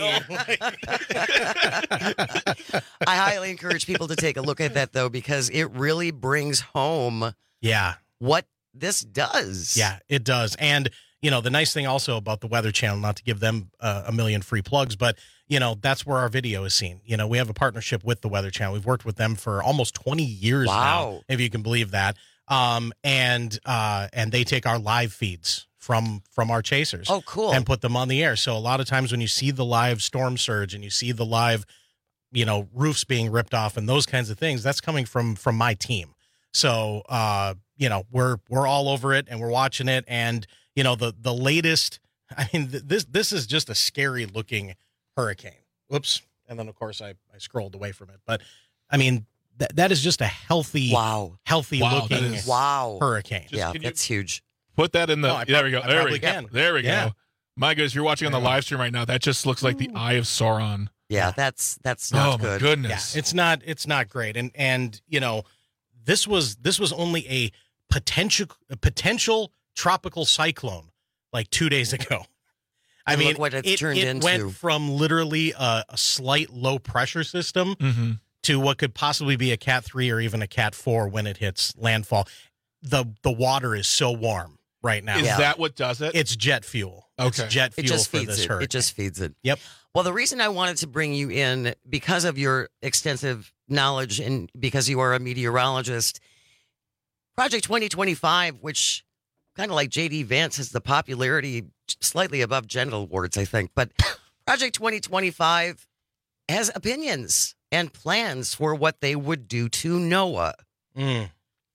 at me. I highly encourage people to take a look at that, though, because it really brings home Yeah. what this does. Yeah, it does. And, you know, the nice thing also about the Weather Channel, not to give them uh, a million free plugs, but, you know, that's where our video is seen. You know, we have a partnership with the Weather Channel. We've worked with them for almost twenty years Wow. now, if you can believe that. Um, and uh, and they take our live feeds from from our chasers. Oh, cool. And put them on the air. So a lot of times when you see the live storm surge and you see the live, you know, roofs being ripped off and those kinds of things, that's coming from from my team. So, uh, you know, we're we're all over it and we're watching it. And, you know, the the latest, I mean, th- this this is just a scary looking hurricane. Whoops. And then, of course, I, I scrolled away from it. But, I mean, th- that is just a healthy, wow, healthy Wow, looking that is- wow. hurricane. Yeah, can you- that's huge. Put that in the. No, I there we go. prob- I There we probably go. can. There we Yeah. go. My goodness, you're watching on the live stream right now. That just looks like the Eye of Sauron. Yeah, that's that's not Oh my good. goodness. Yeah, it's not it's not great. And and you know, this was this was only a potential a potential tropical cyclone like two days ago. I And mean, look what it's it, turned it into. went from literally a, a slight low pressure system Mm-hmm. to what could possibly be a Cat three or even a Cat four when it hits landfall. The the water is so warm right now. Is Yeah. that what does it? It's jet fuel. Okay. It's jet fuel It just for feeds this it. hurricane. It just feeds it. Yep. Well, the reason I wanted to bring you in because of your extensive knowledge and because you are a meteorologist, Project twenty twenty-five, which kind of like J D Vance has the popularity slightly above genital awards, I think, but Project twenty twenty-five has opinions and plans for what they would do to NOAA. Mm.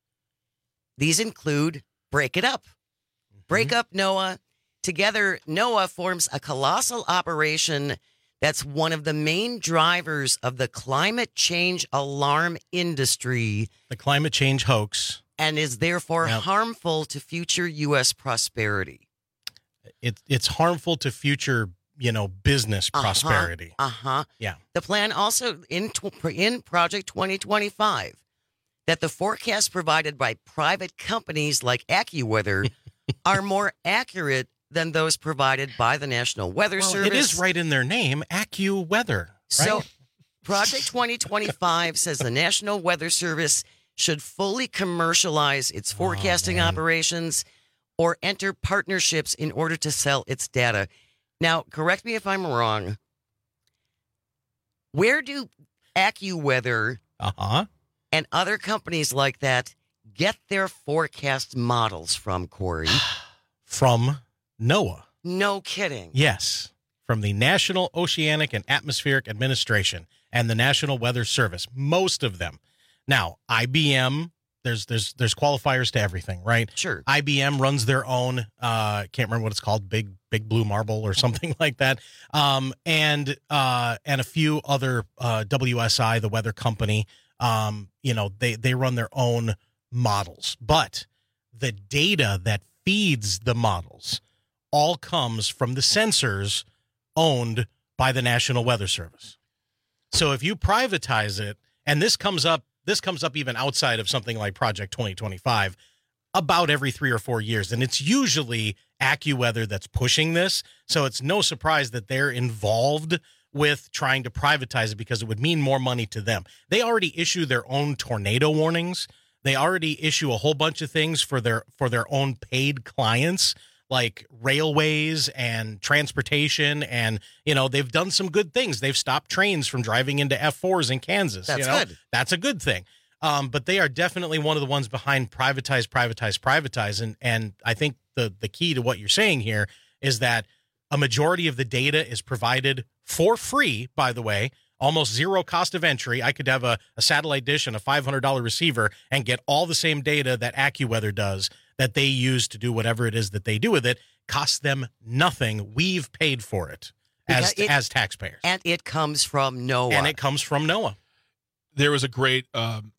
These include break it up. Break up NOAA. Together, NOAA forms a colossal operation that's one of the main drivers of the climate change alarm industry The climate change hoax. and is therefore Yep. harmful to future U S prosperity. It, it's harmful to future, you know, business prosperity. Uh huh. Yeah. The plan also in tw- in Project twenty twenty-five that the forecasts provided by private companies like AccuWeather are more accurate than those provided by the National Weather Well, Service. it is right in their name, AccuWeather. Right? So, Project twenty twenty-five says the National Weather Service should fully commercialize its forecasting operations or enter partnerships in order to sell its data. Now, correct me if I'm wrong. Where do AccuWeather uh-huh. and other companies like that get their forecast models from, Corey? From NOAA. No kidding. Yes. From the National Oceanic and Atmospheric Administration and the National Weather Service. Most of them. Now, I B M, there's there's there's qualifiers to everything, right? Sure. I B M runs their own, uh, can't remember what it's called, Big Big Blue Marble or something like that. Um, and uh, and a few other uh, W S I, the weather company, um, you know, they, they run their own models. But the data that feeds the models all comes from the sensors owned by the National Weather Service. So if you privatize it, and this comes up, this comes up even outside of something like Project twenty twenty-five, about every three or four years. And it's usually AccuWeather that's pushing this. So it's no surprise that they're involved with trying to privatize it because it would mean more money to them. They already issue their own tornado warnings. They already issue a whole bunch of things for their for their own paid clients, like railways and transportation. And, you know, they've done some good things. They've stopped trains from driving into F fours in Kansas. That's you know? good. That's a good thing. Um, but they are definitely one of the ones behind privatize, privatize, privatize. And, and I think the, the key to what you're saying here is that a majority of the data is provided for free, by the way, almost zero cost of entry. I could have a, a satellite dish and a five hundred dollars receiver and get all the same data that AccuWeather does. that they use to do whatever it is that they do with it costs them nothing. We've paid for it as Because it- as taxpayers. And it comes from NOAA. And it comes from NOAA. There was a great um,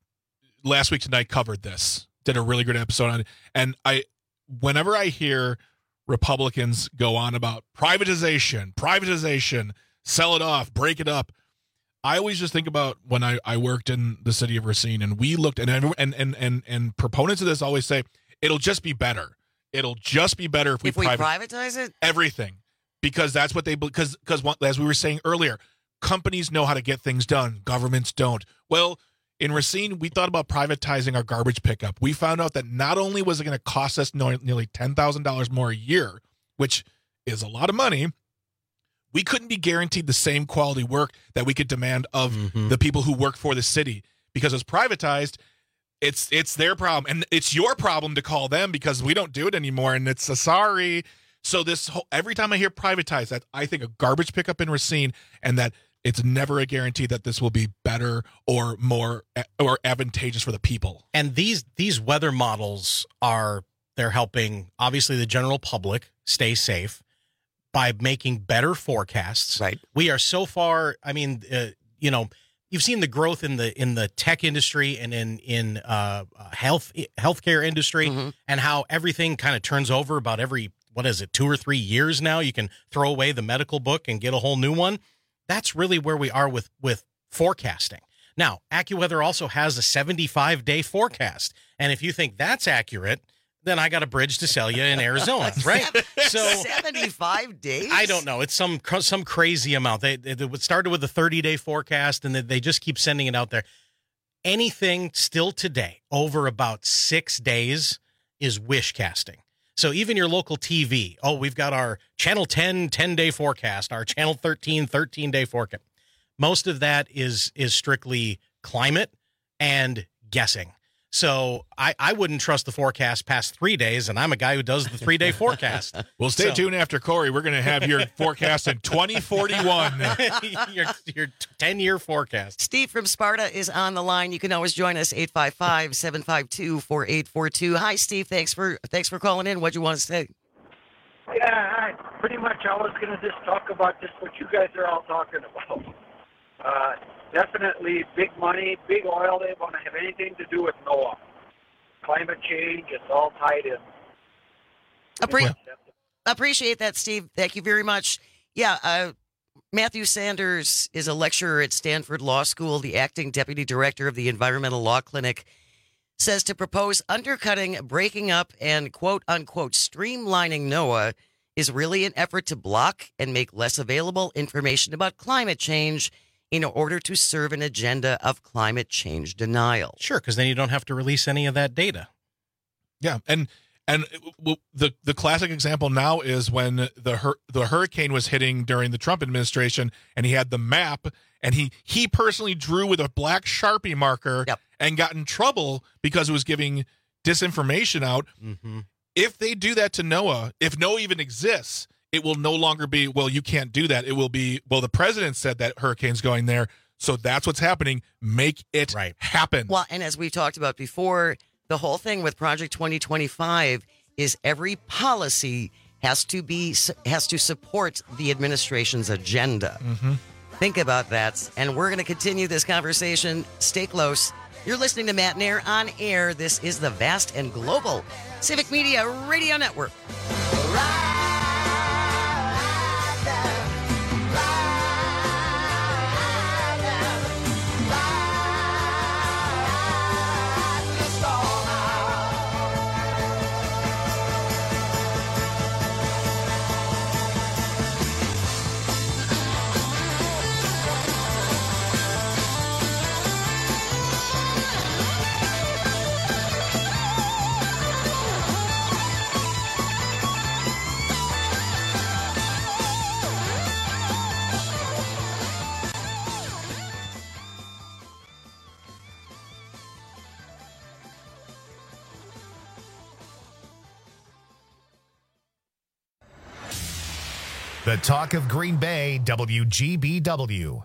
last week tonight covered this, did a really good episode on it. And I, whenever I hear Republicans go on about privatization, privatization, sell it off, break it up, I always just think about when I, I worked in the city of Racine, and we looked, and everyone, and and and and proponents of this always say it'll just be better. It'll just be better if we, if we private, privatize it? everything, because that's what they because because as we were saying earlier, companies know how to get things done. Governments don't. Well, in Racine, we thought about privatizing our garbage pickup. We found out that not only was it going to cost us nearly ten thousand dollars more a year, which is a lot of money, we couldn't be guaranteed the same quality work that we could demand of Mm-hmm. the people who work for the city. Because it's privatized, it's it's their problem. And it's your problem to call them because we don't do it anymore. And it's a sorry. So this whole, every time I hear privatize, that I think a garbage pickup in Racine, and that it's never a guarantee that this will be better or more or advantageous for the people. And these these weather models are they're helping obviously the general public stay safe by making better forecasts. Right. We are so far. I mean, uh, you know, you've seen the growth in the in the tech industry and in in uh, health healthcare industry, Mm-hmm. and how everything kind of turns over about every what is it two or three years now. You can throw away the medical book and get a whole new one. That's really where we are with with forecasting. Now, AccuWeather also has a seventy-five day forecast, and if you think that's accurate, then I got a bridge to sell you in Arizona, right? So seventy-five days? I don't know. It's some some crazy amount. They, they it started with a thirty day forecast, and they, they just keep sending it out there. Anything still today over about six days is wish casting. So even your local T V, oh, we've got our Channel ten ten day forecast, our Channel thirteen thirteen day forecast. Most of that is is strictly climate and guessing. So I, I wouldn't trust the forecast past three days, and I'm a guy who does the three-day forecast. Well, stay So- tuned after Corey. We're going to have your forecast in twenty forty-one. your your ten-year forecast. Steve from Sparta is on the line. You can always join us, eight five five, seven five two, four eight four two. Hi, Steve. Thanks for thanks for calling in. What'd you want to say? Yeah, I pretty much I was going to just talk about just what you guys are all talking about. Uh, definitely big money, big oil. They want to have anything to do with NOAA. Climate change, it's all tied in. Appre- appreciate that, Steve. Thank you very much. Yeah, uh, Matthew Sanders is a lecturer at Stanford Law School, the acting deputy director of the Environmental Law Clinic, says to propose undercutting, breaking up, and quote-unquote streamlining NOAA is really an effort to block and make less available information about climate change in order to serve an agenda of climate change denial. Sure, because then you don't have to release any of that data. Yeah, and and the the classic example now is when the hur- the hurricane was hitting during the Trump administration, and he had the map, and he he personally drew with a black Sharpie marker yep. and got in trouble because it was giving disinformation out. Mm-hmm. If they do that to NOAA, if NOAA even exists, it will no longer be, well, you can't do that. It will be, well, the president said that hurricane's going there, so that's what's happening. Make it right. happen. Well, and as we've talked about before, the whole thing with Project twenty twenty-five is every policy has to be has to support the administration's agenda. Mm-hmm. Think about that. And we're going to continue this conversation. Stay close. You're listening to Matt Nair on air. This is the vast and global Civic Media Radio Network. The Talk of Green Bay, W G B W.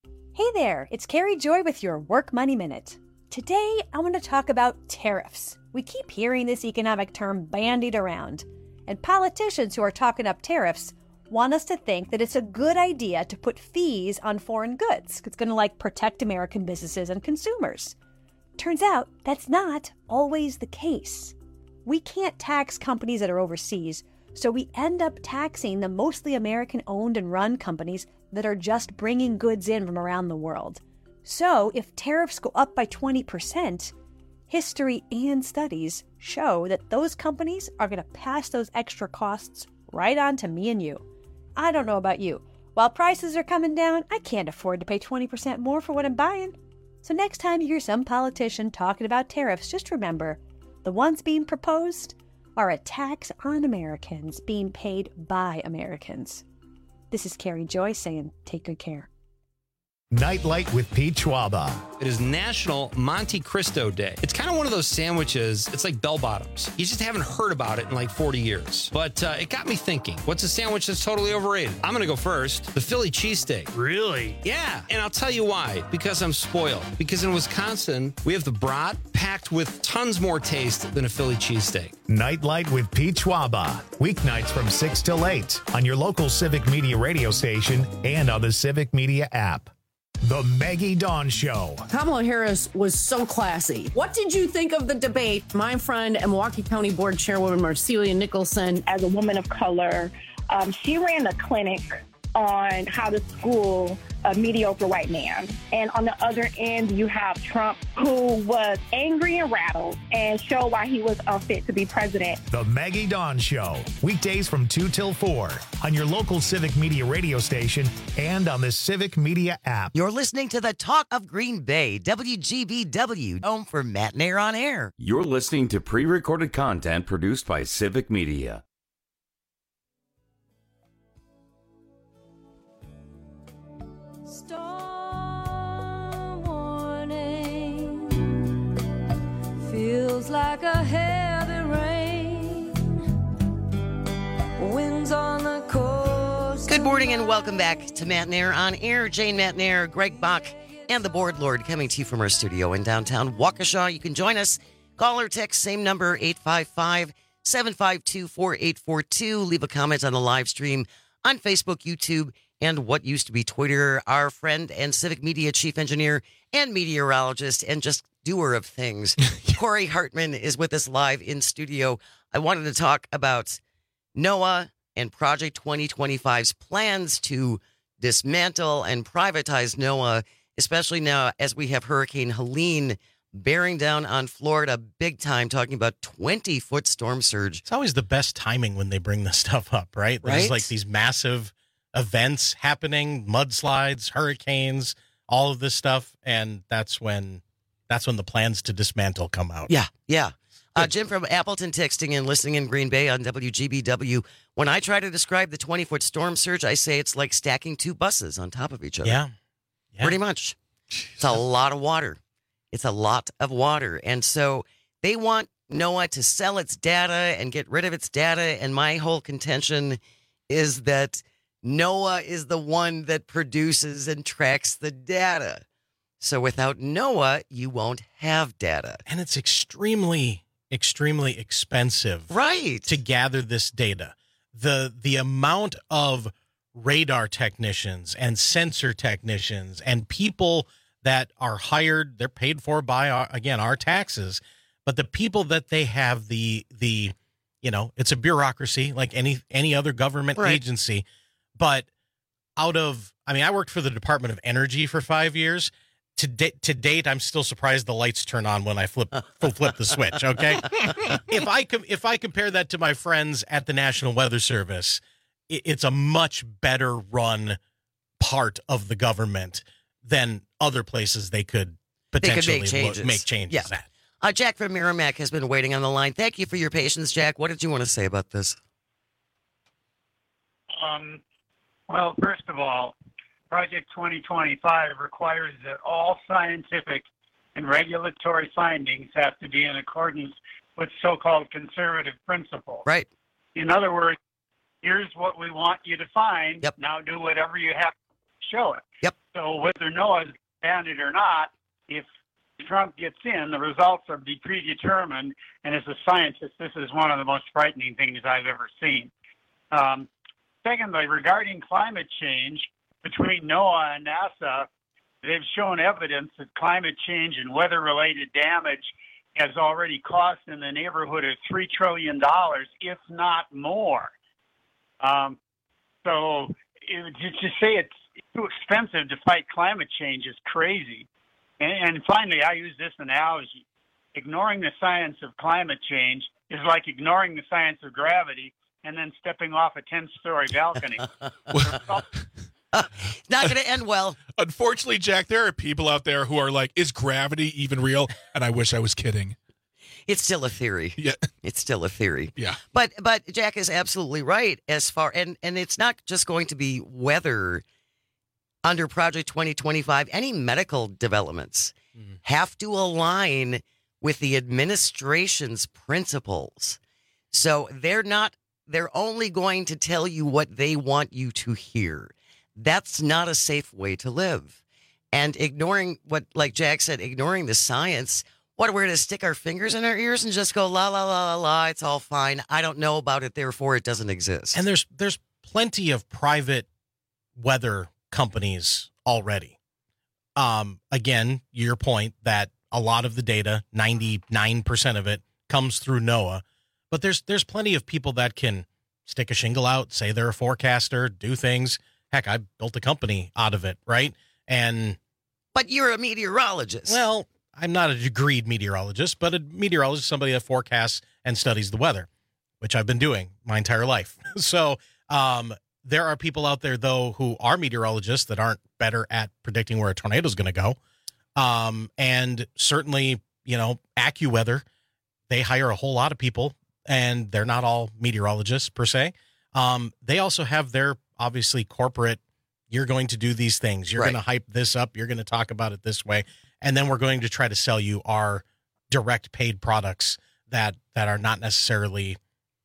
Hey there, it's Carrie Joy with your Work Money Minute. Today, I want to talk about tariffs. We keep hearing this economic term bandied around, and politicians who are talking up tariffs want us to think that it's a good idea to put fees on foreign goods. It's going to like protect American businesses and consumers. Turns out that's not always the case. We can't tax companies that are overseas, so we end up taxing the mostly American-owned and run companies that are just bringing goods in from around the world. So if tariffs go up by twenty percent, history and studies show that those companies are going to pass those extra costs right on to me and you. I don't know about you. While prices are coming down, I can't afford to pay twenty percent more for what I'm buying. So next time you hear some politician talking about tariffs, just remember, the ones being proposed are a tax on Americans being paid by Americans. This is Carrie Joy saying, take good care. Nightlight with Pete Schwaba. It is National Monte Cristo Day. It's kind of one of those sandwiches, it's like bell bottoms. You just haven't heard about it in like forty years. But uh, it got me thinking, what's a sandwich that's totally overrated? I'm going to go first. The Philly cheesesteak. Really? Yeah, and I'll tell you why. Because I'm spoiled. Because in Wisconsin, we have the brat packed with tons more taste than a Philly cheesesteak. Nightlight with Pete Schwaba. Weeknights from six till eight on your local Civic Media radio station and on the Civic Media app. The Maggie Dawn Show. Kamala Harris was so classy. What did you think of the debate? My friend and Milwaukee County Board Chairwoman Marcelia Nicholson. As a woman of color, um, she ran a clinic on how to school a mediocre white man. And on the other end, you have Trump, who was angry and rattled and showed why he was unfit to be president. The Maggie Dawn Show. Weekdays from two till four on your local Civic Media radio station and on the Civic Media app. You're listening to the Talk of Green Bay, W G B W, home for Matt Nair on Air. You're listening to pre-recorded content produced by Civic Media. Storm warning, feels like a heavy rain, winds on the coast. Good morning and welcome back to Matt Nair on Air. Jane Matt Nair, Greg Bach, and the Board Lord coming to you from our studio in downtown Waukesha. You can join us. Call or text, same number, eight five five, seven five two, four eight four two. Leave a comment on the live stream on Facebook, YouTube, and what used to be Twitter. Our friend and Civic Media chief engineer and meteorologist and just doer of things, Corey Hartman, is with us live in studio. I wanted to talk about NOAA and Project twenty twenty-five's plans to dismantle and privatize NOAA, especially now as we have Hurricane Helene bearing down on Florida big time, talking about twenty-foot storm surge. It's always the best timing when they bring this stuff up, right? There's Right? like these massive events happening, mudslides, hurricanes, all of this stuff, and that's when that's when the plans to dismantle come out. Yeah, yeah. Uh, Jim from Appleton texting and listening in Green Bay on W G B W. When I try to describe the twenty-foot storm surge, I say it's like stacking two buses on top of each other. Yeah. Yeah. Pretty much. It's a lot of water. It's a lot of water. And so they want NOAA to sell its data and get rid of its data. And my whole contention is that NOAA is the one that produces and tracks the data. So without NOAA, you won't have data. And it's extremely, extremely expensive, right, to gather this data. The the amount of radar technicians and sensor technicians and people that are hired, they're paid for by, our, again, our taxes, but the people that they have, the, the you know, it's a bureaucracy like any any other government Right. agency. But out of, I mean, I worked for the Department of Energy for five years. To, da- to date, I'm still surprised the lights turn on when I flip flip the switch, okay? if I com- if I compare that to my friends at the National Weather Service, it- it's a much better run part of the government than other places they could They could potentially make changes. Look, make changes Yeah. at. Uh, Jack from Merrimack has been waiting on the line. Thank you for your patience, Jack. What did you want to say about this? Um, well, first of all, Project twenty twenty-five requires that all scientific and regulatory findings have to be in accordance with so-called conservative principles. Right. In other words, here's what we want you to find. Yep. Now do whatever you have to show it. Yep. So whether NOAA's banned it or not, if Trump gets in, the results are be predetermined. And as a scientist, this is one of the most frightening things I've ever seen. Um, secondly, regarding climate change, between NOAA and NASA, they've shown evidence that climate change and weather-related damage has already cost in the neighborhood of three trillion dollars, if not more. Um, so it, to say it's too expensive to fight climate change is crazy. And, and finally, I use this analogy. Ignoring the science of climate change is like ignoring the science of gravity and then stepping off a ten-story balcony. Not going to end well. Unfortunately, Jack, there are people out there who are like, is gravity even real? And I wish I was kidding. It's still a theory. Yeah. It's still a theory. Yeah. But but Jack is absolutely right as far and, and it's not just going to be weather under Project twenty twenty-five. Any medical developments mm-hmm. have to align with the administration's principles. So they're not they're only going to tell you what they want you to hear. That's not a safe way to live. And ignoring what, like Jack said, ignoring the science, what, we're going to stick our fingers in our ears and just go, la, la, la, la, la, it's all fine. I don't know about it, therefore it doesn't exist. And there's there's plenty of private weather companies already. Um, again, your point that a lot of the data, ninety-nine percent of it, comes through NOAA. But there's there's plenty of people that can stick a shingle out, say they're a forecaster, do things. Heck, I built a company out of it, right? And but you're a meteorologist. Well, I'm not a degreed meteorologist, but a meteorologist is somebody that forecasts and studies the weather, which I've been doing my entire life. So um, there are people out there, though, who are meteorologists that aren't better at predicting where a tornado is going to go. Um, and certainly, you know, AccuWeather, they hire a whole lot of people, and they're not all meteorologists per se. Um, they also have their obviously corporate, you're going to do these things. You're Right. going to hype this up. You're going to talk about it this way. And then we're going to try to sell you our direct paid products that, that are not necessarily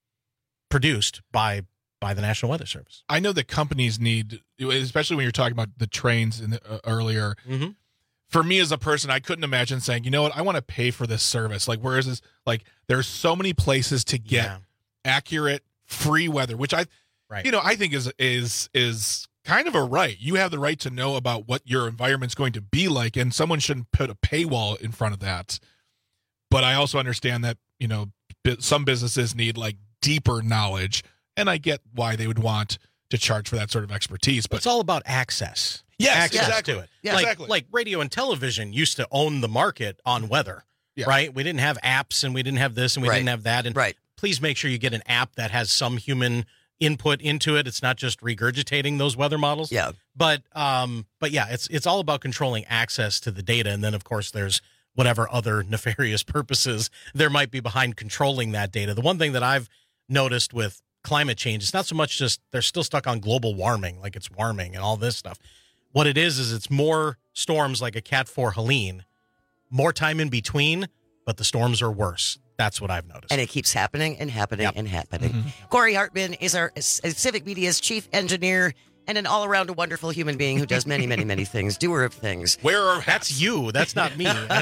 produced by, by the National Weather Service. I know that companies need, especially when you're talking about the trains in the, uh, earlier. Mm-hmm. For me as a person, I couldn't imagine saying, you know what, I want to pay for this service. Like, where is this? Like, there's so many places to get Yeah. accurate, free weather, which I, Right. you know, I think is is is kind of a right. You have the right to know about what your environment's going to be like, and someone shouldn't put a paywall in front of that. But I also understand that, you know, bi- some businesses need like deeper knowledge, and I get why they would want to charge for that sort of expertise. But It's all about access. Yes, access exactly. to it. Yeah, like, exactly. like radio and television used to own the market on weather, Yeah. right? We didn't have apps and we didn't have this and we Right. didn't have that. And Right. please make sure you get an app that has some human input into it. It's not just regurgitating those weather models. Yeah. But um, but yeah, it's it's all about controlling access to the data. And then of course there's whatever other nefarious purposes there might be behind controlling that data. The one thing that I've noticed with climate change, it's not so much just they're still stuck on global warming, like it's warming and all this stuff. What it is, is it's more storms like a Cat four Helene, more time in between, but the storms are worse. That's what I've noticed. And it keeps happening and happening Yep. and happening. Mm-hmm. Corey Hartman is our uh, Civic Media's chief engineer and an all-around wonderful human being who does many, many, many things, doer of things. where are That's you. That's not me.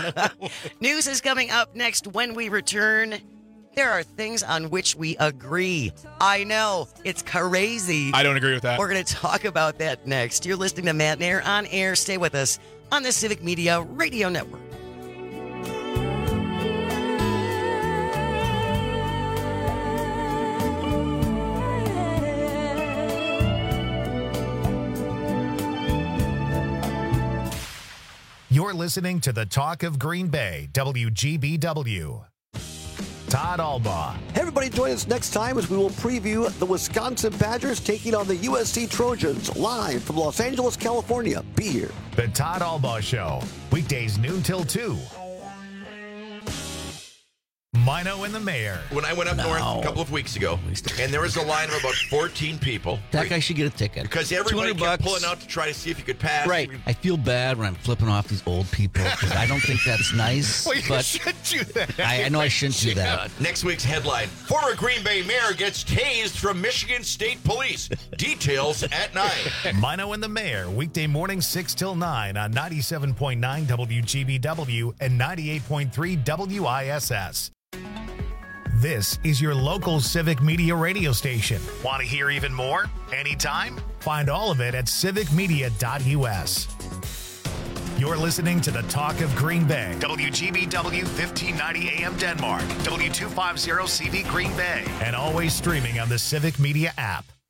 News is coming up next when we return. There are things on which we agree. I know, it's crazy. I don't agree with that. We're going to talk about that next. You're listening to Matt Nair on air. Stay with us on the Civic Media Radio Network. You're listening to the Talk of Green Bay, W G B W. Todd Albaugh. Hey, everybody, join us next time as we will preview the Wisconsin Badgers taking on the U S C Trojans live from Los Angeles, California. Be here. The Todd Albaugh Show, weekdays noon till two. Mino and the Mayor. When I went up No. north a couple of weeks ago, and there was a line of about fourteen people. That guy should get a ticket. Because everybody kept bucks. pulling out to try to see if you could pass. Right. I feel bad when I'm flipping off these old people because I don't think that's nice. Well, you but should do that. I, I know I shouldn't do that. Uh, next week's headline: Former Green Bay mayor gets tased from Michigan State Police. Details at nine. Mino and the Mayor, weekday morning six till nine on ninety-seven point nine W G B W and ninety-eight point three W I S S. This is your local Civic Media radio station. Want to hear even more? Anytime? Find all of it at civic media dot U S. You're listening to the Talk of Green Bay. W G B W fifteen ninety A M Denmark. W two fifty C V Green Bay. And always streaming on the Civic Media app.